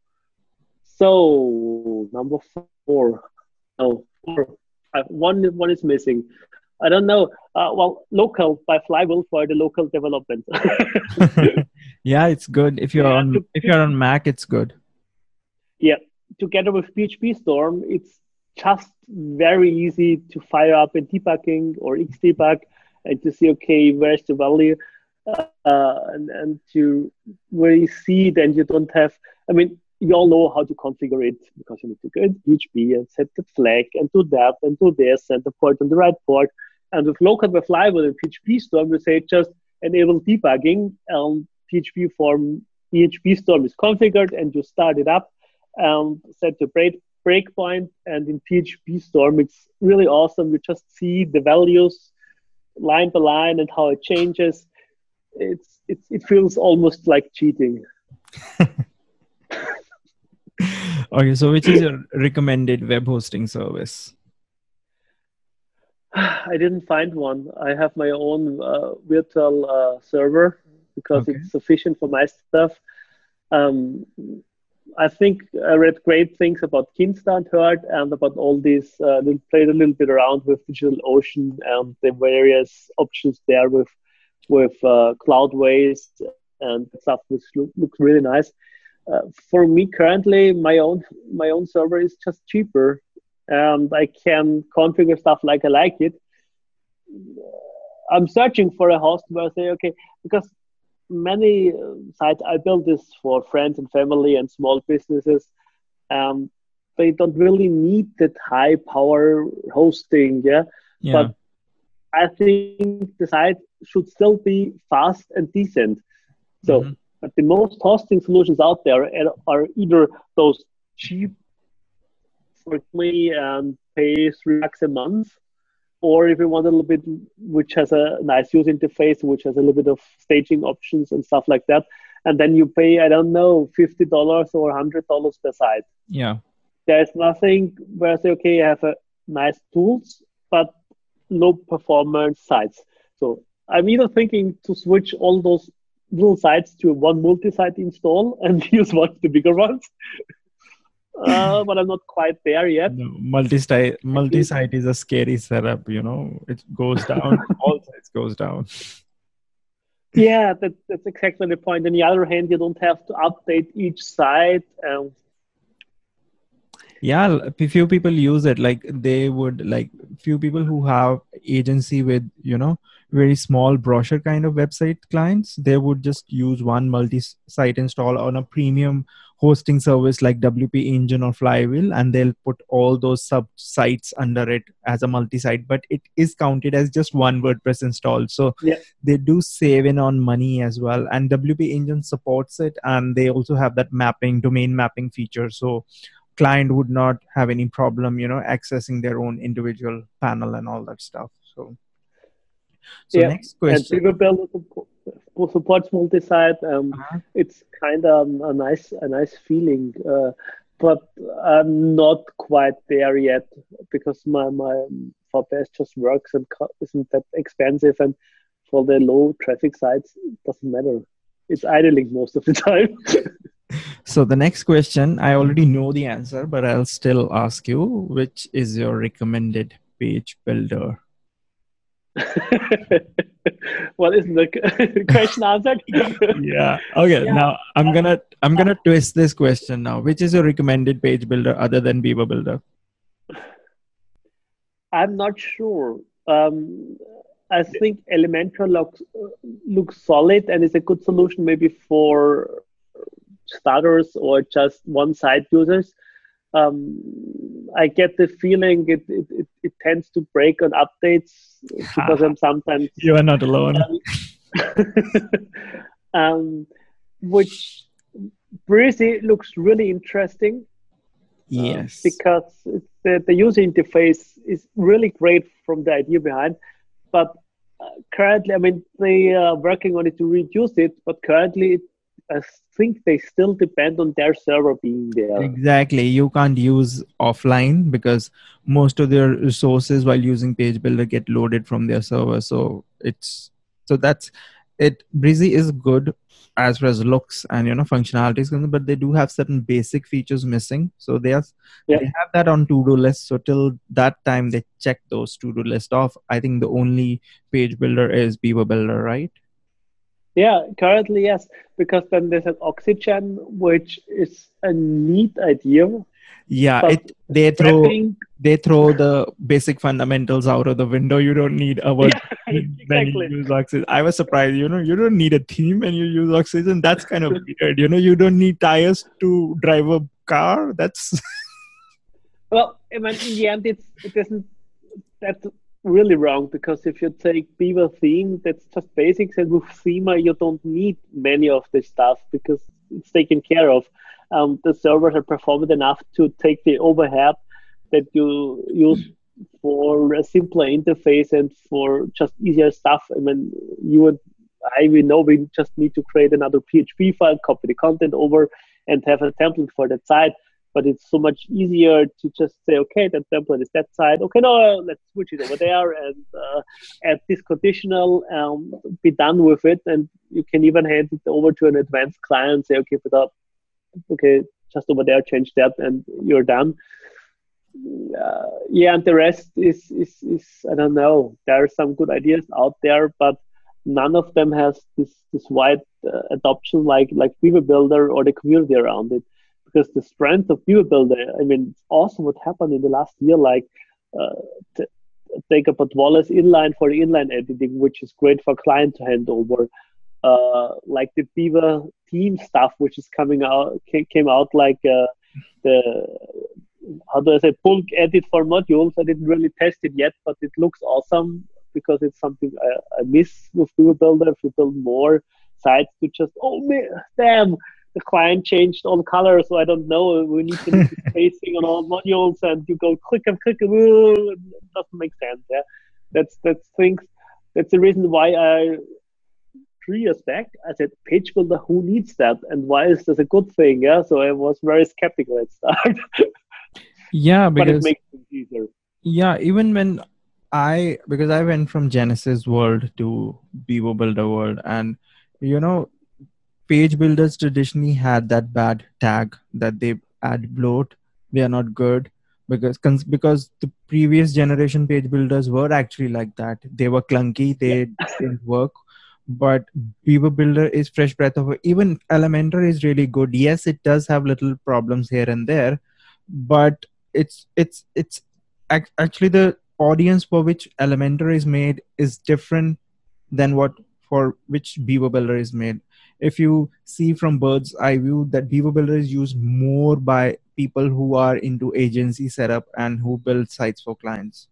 So number 4. No, 4. One is missing. I don't know. Local by Flywheel for the local development. Yeah, it's good. If you're on Mac, it's good. Yeah, together with PHP Storm, it's just very easy to fire up a debugging or Xdebug and to see, okay, where's the value, and to really see. Then you don't have. I mean, you all know how to configure it, because you need to go into PHP and set the flag and do that and do this and the port on the right port. And with local by Flywheel and PHP Storm, we say just enable debugging, and PHP Storm is configured, and you start it up and set the breakpoint. And in PHP Storm, it's really awesome. You just see the values line by line and how it changes. It feels almost like cheating. Okay, so which is your recommended web hosting service? I didn't find one. I have my own virtual server because it's sufficient for my stuff. I think I read great things about Kinsta and Herd, and about all these. Played a little bit around with DigitalOcean and the various options there with Cloudways and stuff, which looks really nice. For me currently, my own server is just cheaper, and I can configure stuff like I like it. I'm searching for a host where I say, okay, because many sites I build this for friends and family and small businesses. they don't really need that high power hosting. Yeah. But I think the site should still be fast and decent. So, but the most hosting solutions out there are either those cheap for me and pay $3 a month, or if you want a little bit, which has a nice user interface, which has a little bit of staging options and stuff like that, and then you pay, I don't know, $50 or $100 per site. Yeah. There's nothing where I say, okay, I have a nice tools, but low performance sites. So I'm either thinking to switch all those little sites to one multi-site install and use one of the bigger ones. But I'm not quite there yet. No, multi-site is a scary setup, it goes down, all sites goes down. Yeah, that's exactly the point. On the other hand, you don't have to update each site. Yeah, a few people use it. Few people who have agency with, very small brochure kind of website clients, they would just use one multi-site install on a premium hosting service like WP Engine or Flywheel, and they'll put all those sub sites under it as a multi-site, but it is counted as just one WordPress install. So they do save in on money as well. And WP Engine supports it, and they also have that domain mapping feature. So client would not have any problem, accessing their own individual panel and all that stuff. So next question. And Beaver supports multi-site. It's kind of a nice feeling, but I'm not quite there yet because my VPS just works and isn't that expensive, and for the low traffic sites, it doesn't matter. It's idling most of the time. So the next question, I already know the answer, but I'll still ask you, which is your recommended page builder? Well, isn't the question answered? Yeah. Okay. Yeah. Now I'm gonna twist this question now. Which is your recommended page builder other than Beaver Builder? I'm not sure. I think Elementor looks solid and is a good solution maybe for starters or just one-site users. I get the feeling it tends to break on updates because I'm sometimes... You are not alone. Which Breezy looks really interesting. Yes. Because the user interface is really great from the idea behind. But currently, I mean, they are working on it to reduce it, but currently I think they still depend on their server being there. Exactly. You can't use offline because most of their resources while using Page Builder get loaded from their server. So that's it. Breezy is good as far as looks and functionality is concerned, but they do have certain basic features missing. So they have that on to-do list. So till that time they check those to-do list off. I think the only Page Builder is Beaver Builder, right? Yeah, currently, yes, because then there's an Oxygen, which is a neat idea. Yeah, they throw the basic fundamentals out of the window. You don't need a word. Exactly. You use Oxygen. I was surprised. You don't need a theme and you use Oxygen. That's kind of weird. You don't need tires to drive a car. That's well, I mean, in the end, it isn't that really wrong, because if you take Beaver theme, that's just basics, and with Thema you don't need many of this stuff because it's taken care of. The servers are performant enough to take the overhead that you use for a simpler interface and for just easier stuff. I mean, we know we just need to create another PHP file, copy the content over, and have a template for that site. But it's so much easier to just say, okay, that template is that side. Okay, no, let's switch it over there and add this conditional, be done with it. And you can even hand it over to an advanced client and say, okay, just over there, change that, and you're done. And the rest is I don't know. There are some good ideas out there, but none of them has this wide adoption like Beaver Builder or the community around it. Because the strength of Beaver Builder, I mean, it's awesome what happened in the last year, like take up a Wallace inline for the inline editing, which is great for client to hand over. Like the Beaver theme stuff, which is came out like the how do I say, bulk edit for modules. I didn't really test it yet, but it looks awesome because it's something I miss with Beaver Builder. If you build more sites to just, oh man, damn, the client changed all colors, so I don't know. We need to do spacing on all modules, and you go click and click, and it doesn't make sense. Yeah, that's things. That's the reason why I 3 years back I said, page builder, who needs that, and why is this a good thing? Yeah, so I was very skeptical at start. Yeah, because but it makes things easier. Yeah, even when because I went from Genesis world to Beaver Builder world, and page builders traditionally had that bad tag that they add bloat. They are not good because the previous generation page builders were actually like that. They were clunky. They didn't work. But Beaver Builder is fresh breath of even Elementor is really good. Yes, it does have little problems here and there, but it's actually the audience for which Elementor is made is different than what for which Beaver Builder is made. If you see from bird's eye view, that Beaver Builder is used more by people who are into agency setup and who build sites for clients.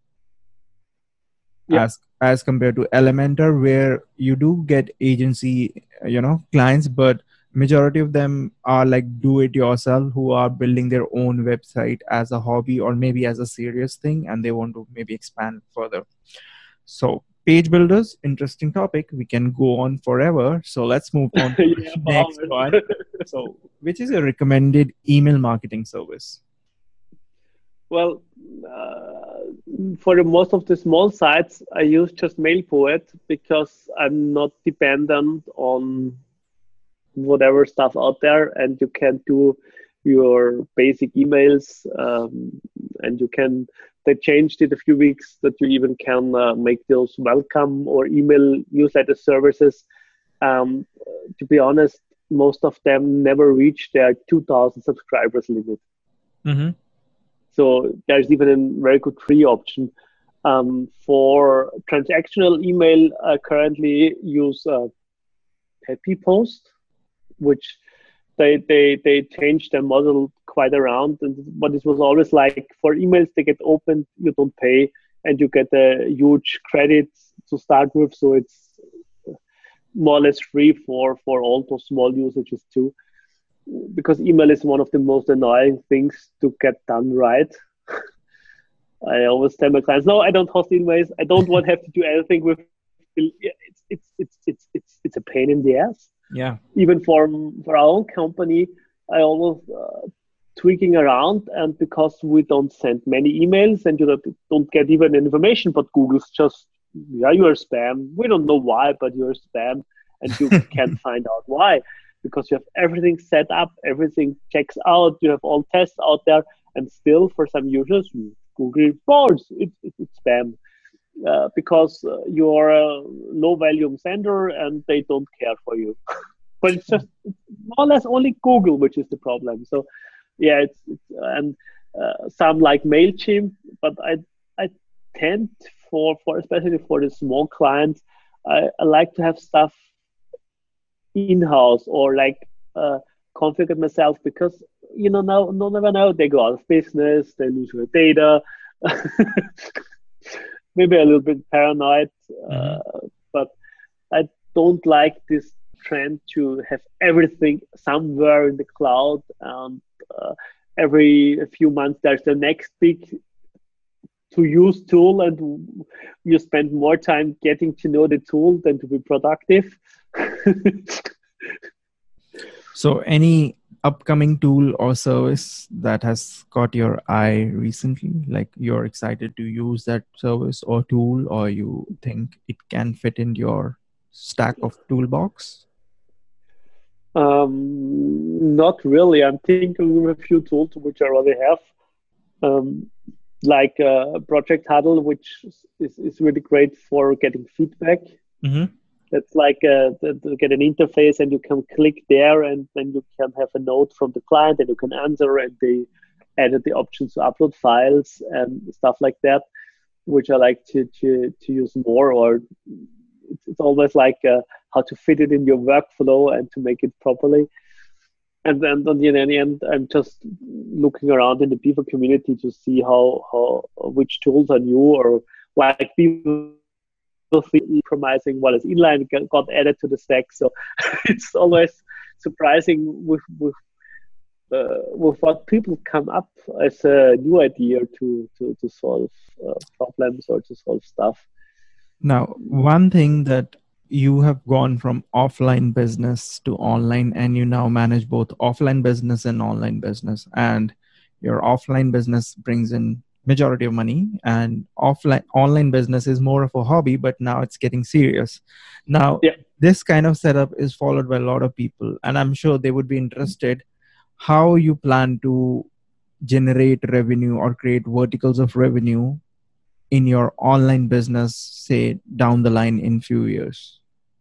Yep. As compared to Elementor, where you do get agency, clients, but majority of them are like do it yourself who are building their own website as a hobby or maybe as a serious thing, and they want to maybe expand further. So page builders, interesting topic. We can go on forever. So let's move on to the next one. So which is a recommended email marketing service? Well, for most of the small sites, I use just MailPoet because I'm not dependent on whatever stuff out there, and you can do your basic emails, and you can. They changed it a few weeks that you even can make those welcome or email newsletter services. To be honest, most of them never reach their 2,000 subscribers limit. Mm-hmm. So there's even a very good free option. For transactional email, I currently use Happy Post, which they changed their model quite around. But it was always like for emails, they get opened, you don't pay, and you get a huge credit to start with. So it's more or less free for all those small usages too. Because email is one of the most annoying things to get done right. I always tell my clients, no, I don't host emails. I don't want to have to do anything with. It's a pain in the ass. Yeah. Even for our own company, I always tweaking around, and because we don't send many emails and you don't get even information, but Google's just, you're spam. We don't know why, but you're spam, and you can't find out why. Because you have everything set up, everything checks out, you have all tests out there, and still for some users, Google reports it's spam because you're a low volume sender and they don't care for you. But it's just more or less only Google which is the problem. So yeah, it's and some like MailChimp, but I tend for especially for the small clients, I like to have stuff in-house or like configure it myself, because now never know, they go out of business, they lose your data. Maybe a little bit paranoid, but I don't like this trend to have everything somewhere in the cloud, and every few months there's the next big to use tool, and you spend more time getting to know the tool than to be productive. So any upcoming tool or service that has caught your eye recently, like you're excited to use that service or tool, or you think it can fit in your stack of toolbox? Not really. I'm thinking of a few tools which I already have, like Project Huddle, which is really great for getting feedback. Mm-hmm. That's like to get an interface, and you can click there, and then you can have a note from the client, and you can answer, and they added the option to upload files and stuff like that, which I like to use more. Or it's always like how to fit it in your workflow and to make it properly. And then in the end, I'm just looking around in the beaver community to see how which tools are new, or like people compromising what is inline got added to the stack. So it's always surprising with what people come up as a new idea to solve problems or to solve stuff. Now, one thing that you have gone from offline business to online, and you now manage both offline business and online business, and your offline business brings in majority of money, and online business is more of a hobby, but now it's getting serious. Now, this kind of setup is followed by a lot of people, and I'm sure they would be interested how you plan to generate revenue or create verticals of revenue in your online business, say down the line in few years.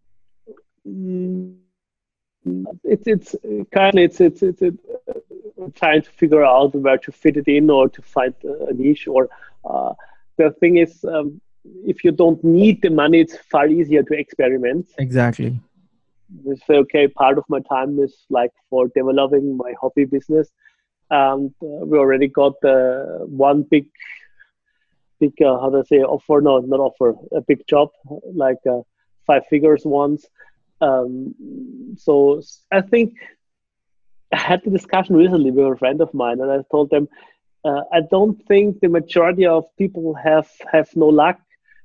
It's currently it's trying to figure out where to fit it in, or to find a niche, or the thing is, if you don't need the money, it's far easier to experiment. Exactly. We say, okay, part of my time is like for developing my hobby business, and we already got one big how do I say, offer? No, not offer, a big job, like 5 figures once. So I think I had the discussion recently with a friend of mine, and I told them, I don't think the majority of people have no luck,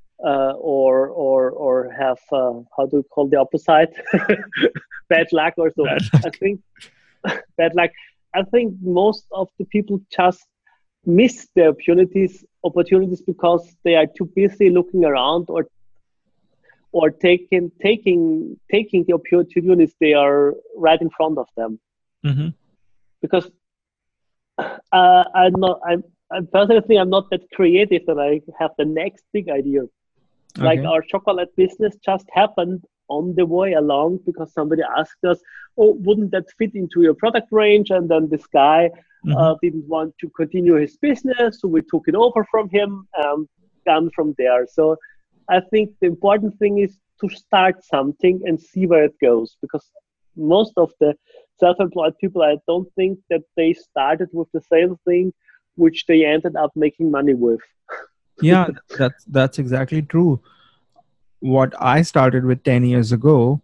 or have how do you call the opposite? Bad luck or so. Bad luck. I think bad luck. I think most of the people just miss the opportunities because they are too busy looking around, or taking the opportunities they are right in front of them. Mm-hmm. Because I'm personally think I'm not that creative that I have the next big idea. Okay. Like our chocolate business just happened on the way along because somebody asked us, oh, wouldn't that fit into your product range? And then this guy didn't want to continue his business, so we took it over from him and done from there. So I think the important thing is to start something and see where it goes, because most of the self-employed people, I don't think that they started with the same thing which they ended up making money with. Yeah, that's exactly true. What I started with 10 years ago,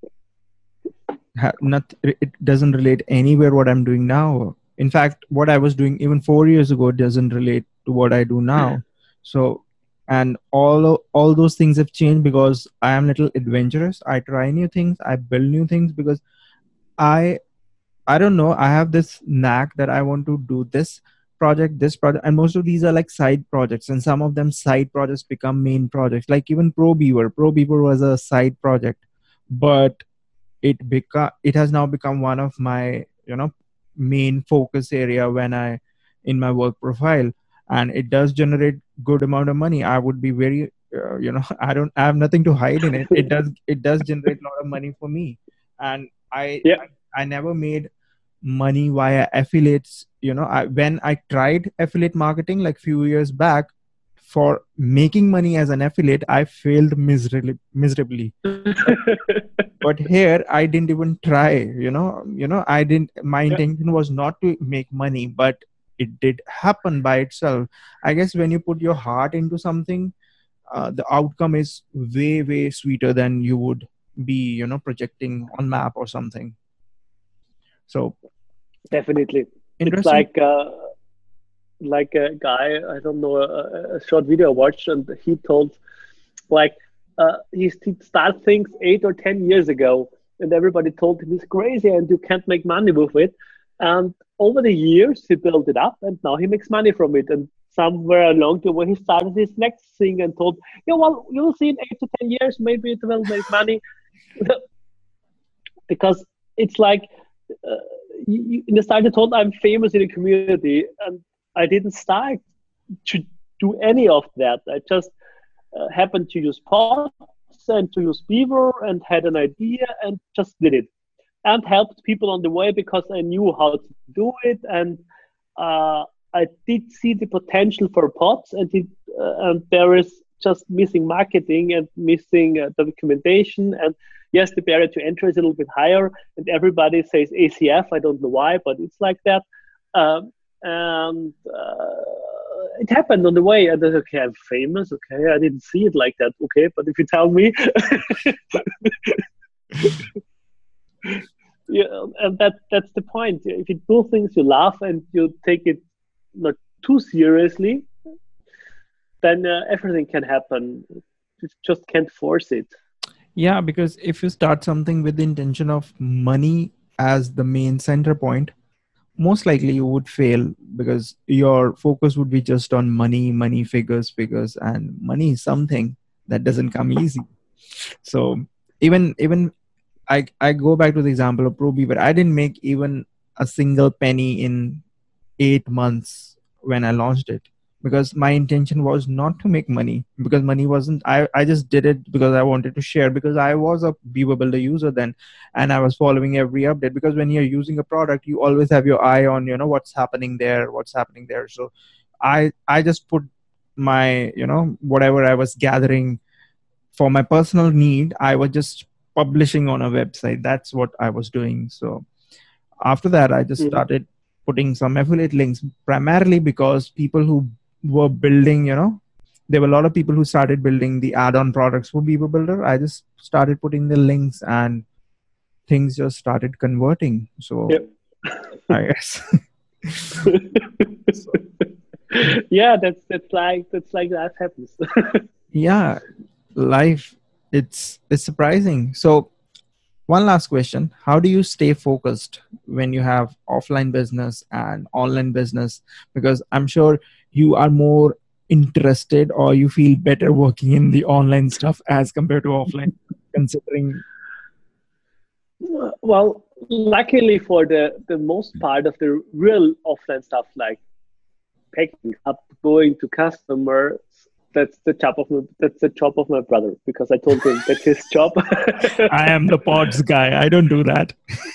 it doesn't relate anywhere what I'm doing now. In fact, what I was doing even 4 years ago doesn't relate to what I do now. So, and all those things have changed because I am a little adventurous. I try new things. I build new things because I don't know. I have this knack that I want to do this project, and most of these are like side projects, and some of them side projects become main projects. Like even ProBeaver was a side project, but it has now become one of my main focus area in my work profile, and it does generate good amount of money. I would be very I have nothing to hide in it. It does generate a lot of money for me, and I never made money via affiliates. When I tried affiliate marketing like few years back for making money as an affiliate, I failed miserably. But here I didn't even try. I didn't. My intention was not to make money, but it did happen by itself. I guess when you put your heart into something, the outcome is way sweeter than you would be projecting on map or something. So definitely, it's like a guy, I don't know, a short video I watched, and he told like he started things 8 or 10 years ago, and everybody told him he's crazy and you can't make money with it. And over the years, he built it up, and now he makes money from it. And somewhere along the way, he started his next thing and told, yeah, well, you'll see in 8 to 10 years, maybe it will make money. Because it's like, in the start, you told I'm famous in the community, and I didn't start to do any of that. I just happened to use pods and to use Beaver and had an idea and just did it, and helped people on the way because I knew how to do it. And I did see the potential for pods, and there is just missing marketing and missing documentation. And yes, the barrier to entry is a little bit higher, and everybody says ACF. I don't know why, but it's like that. And it happened on the way. And I said, okay, I'm famous. Okay, I didn't see it like that. Okay, but if you tell me, yeah, and that's the point. If you do things you love and you take it not too seriously, then everything can happen. You just can't force it. Yeah, because if you start something with the intention of money as the main center point, most likely you would fail, because your focus would be just on money, figures, and money is something that doesn't come easy. So even I go back to the example of ProBeaver. I didn't make even a single penny in 8 months when I launched it, because my intention was not to make money, because money wasn't, I just did it because I wanted to share, because I was a Beaver Builder user then, and I was following every update, because when you're using a product, you always have your eye on, what's happening there. So I just put my, whatever I was gathering for my personal need, I was just publishing on a website. That's what I was doing. So after that, I just started putting some affiliate links, primarily because people who were building, there were a lot of people who started building the add-on products for Beaver Builder. I just started putting the links and things just started converting. So yep. I guess. Yeah, that's like that happens. Yeah, life, it's surprising. So one last question. How do you stay focused when you have offline business and online business? Because I'm sure you are more interested, or you feel better working in the online stuff as compared to offline, considering. Well, luckily for the most part of the real offline stuff, like picking up, going to customers, that's the job of my brother, because I told him that's his job. I am the pods guy. I don't do that.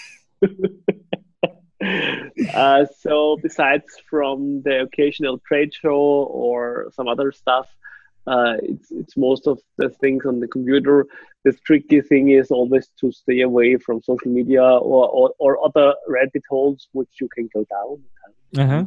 So besides from the occasional trade show or some other stuff, it's most of the things on the computer. The tricky thing is always to stay away from social media or other rabbit holes which you can go down.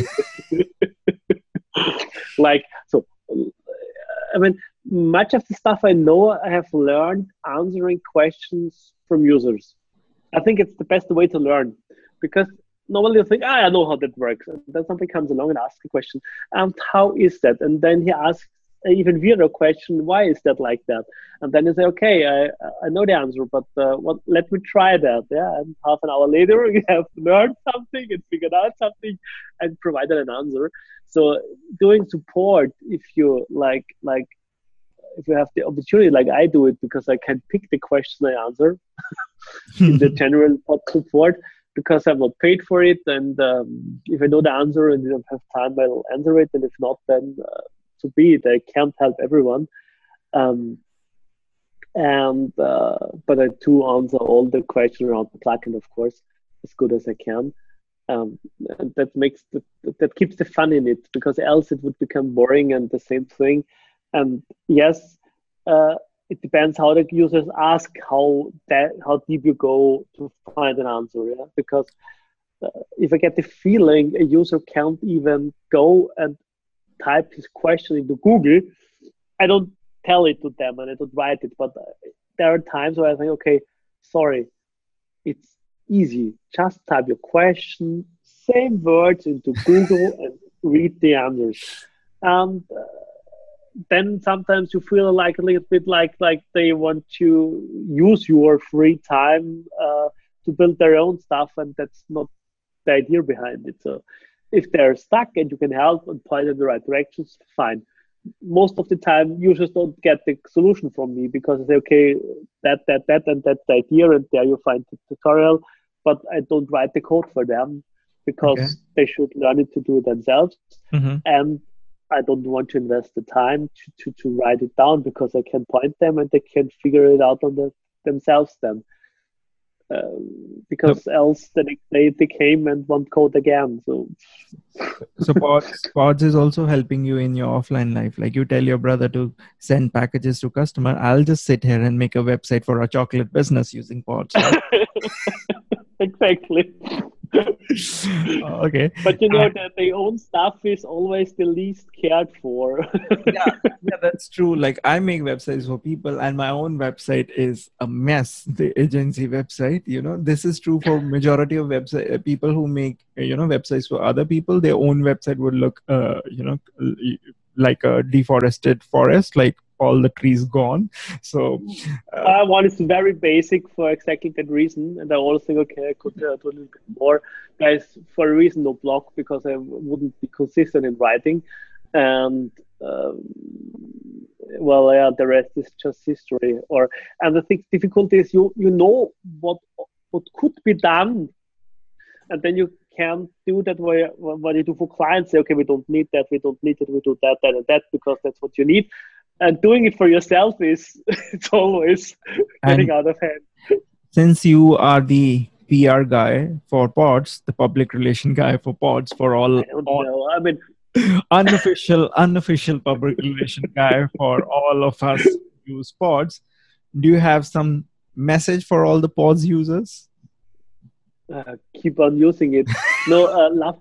Like, so I mean, much of the stuff I know I have learned answering questions from users. I think it's the best way to learn, because normally you think, I know how that works. And then somebody comes along and asks a question, and how is that? And then he asks an even weirder question, why is that like that? And then you say, okay, I know the answer, but let me try that. Yeah, and half an hour later, you have learned something and figured out something and provided an answer. So doing support, if you like if you have the opportunity, like I do it, because I can pick the question I answer in the general pod support, because I'm not paid for it. And if I know the answer and don't have time, I'll answer it. And if not, then so be it. I can't help everyone. But I do answer all the questions around the plugin, of course, as good as I can. And that keeps the fun in it, because else it would become boring and the same thing. And yes, it depends how the users ask, how deep you go to find an answer. Yeah, because if I get the feeling a user can't even go and type his question into Google, I don't tell it to them and I don't write it. But there are times where I think, okay, sorry, it's easy. Just type your question, same words into Google, and read the answers. And then sometimes you feel like a little bit like they want to use your free time to build their own stuff, and that's not the idea behind it. So if they're stuck and you can help and point in the right directions, fine. Most of the time, users don't get the solution from me, because they say, okay, that, and that's the idea, and there you find the tutorial, but I don't write the code for them, because they should learn it to do it themselves. And I don't want to invest the time to write it down, because I can point them and they can figure it out on themselves then. because else the next day they came and want code again. So Pods is also helping you in your offline life. Like you tell your brother to send packages to customer. I'll just sit here and make a website for a chocolate business using Pods. Right? Exactly. Okay. But you know that their own stuff is always the least cared for. yeah, that's true. Like I make websites for people and my own website is a mess. The agency website, this is true for majority of website people who make, websites for other people. Their own website would look, like a deforested forest, like all the trees gone. So one is very basic for exactly that reason, and I also think, okay, I could do a little bit more. Guys, for a reason, no block, because I wouldn't be consistent in writing, and well, yeah, the rest is just history. And I think difficulty is you know what could be done, and then you can do that way. What you do for clients, say, okay, we don't need that, we don't need it, we do that, and that, because that's what you need. And doing it for yourself is it's always getting out of hand. Since you are the PR guy for Pods, the public relation guy for Pods, for all, I don't know. I mean, unofficial public relation guy for all of us who use Pods, do you have some message for all the Pods users? Keep on using it. No, love.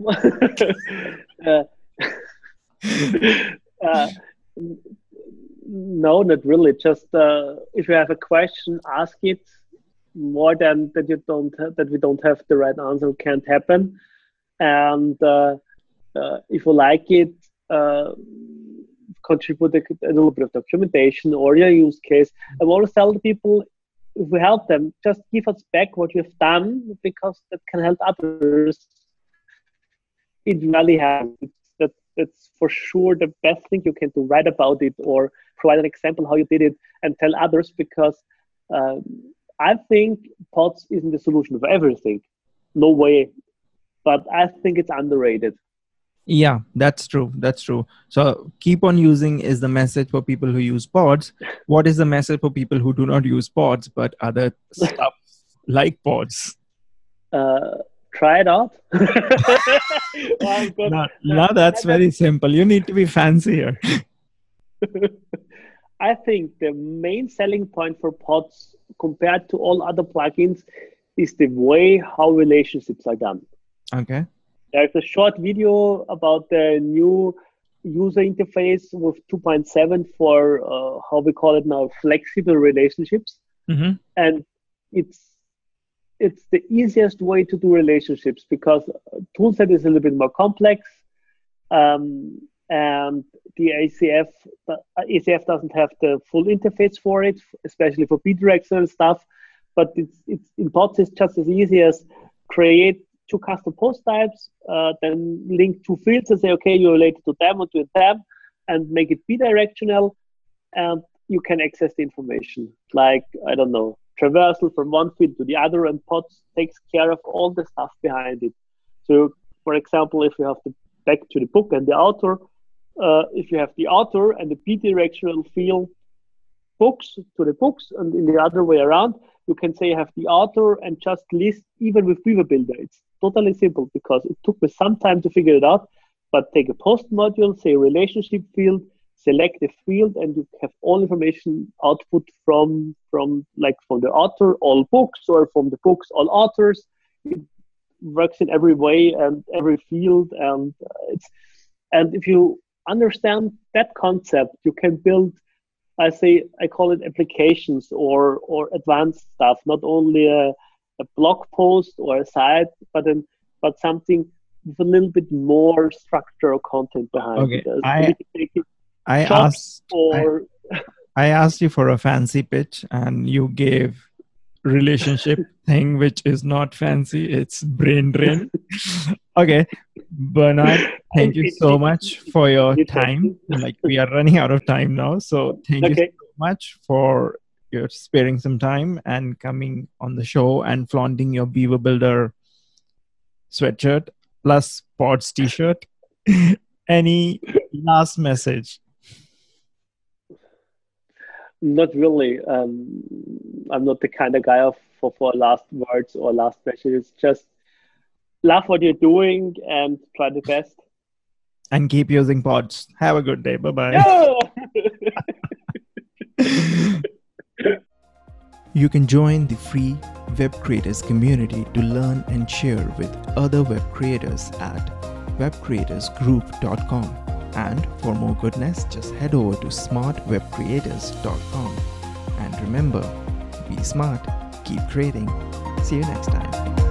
No, not really. Just if you have a question, ask it. More than that, that we don't have the right answer can't happen. And if you like it, contribute a little bit of documentation or your use case. I always tell the people, if we help them, just give us back what you've done, because that can help others. It really happens. That's for sure the best thing you can do. Write about it or provide an example how you did it and tell others, because I think Pods isn't the solution for everything. No way. But I think it's underrated. Yeah, that's true. That's true. So keep on using is the message for people who use Pods. What is the message for people who do not use Pods but other stuff like Pods? Try it out. Now that's very simple. You need to be fancier. I think the main selling point for Pods compared to all other plugins is the way how relationships are done. Okay. There's a short video about the new user interface with 2.7 for how we call it now, flexible relationships. Mm-hmm. And it's the easiest way to do relationships, because toolset is a little bit more complex. And the ACF doesn't have the full interface for it, especially for bidirectional stuff. But it's in Pods, it's just as easy as create two custom post types, then link two fields and say, okay, you're related to them or to them, and make it bidirectional, and you can access the information. Like, I don't know, traversal from one field to the other, and Pods takes care of all the stuff behind it. So, for example, if you have the back to the book and the author, if you have the author and the bidirectional field books to the books, and in the other way around, you can say you have the author and just list, even with Beaver Builder. It's totally simple, because it took me some time to figure it out. But take a post module, say a relationship field, select the field, and you have all information output from the author, all books, or from the books, all authors. It works in every way and every field, and if you understand that concept, you can build, I call it applications or advanced stuff, not only a blog post or a site, but something with a little bit more structure or content behind it. I asked you for a fancy pitch, and you gave relationship thing, which is not fancy. It's brain drain. Okay, Bernard, thank you so much for your time. Like, we are running out of time now, so thank you so much for your sparing some time and coming on the show and flaunting your Beaver Builder sweatshirt plus Pods t-shirt. Any last message? Not really. I'm not the kind of guy for last words or last messages. Just love what you're doing and try the best. And keep using pods. Have a good day. Bye-bye. Yeah! You can join the free Web Creators community to learn and share with other web creators at webcreatorsgroup.com. And for more goodness, just head over to smartwebcreators.com. And remember, be smart, keep creating. See you next time.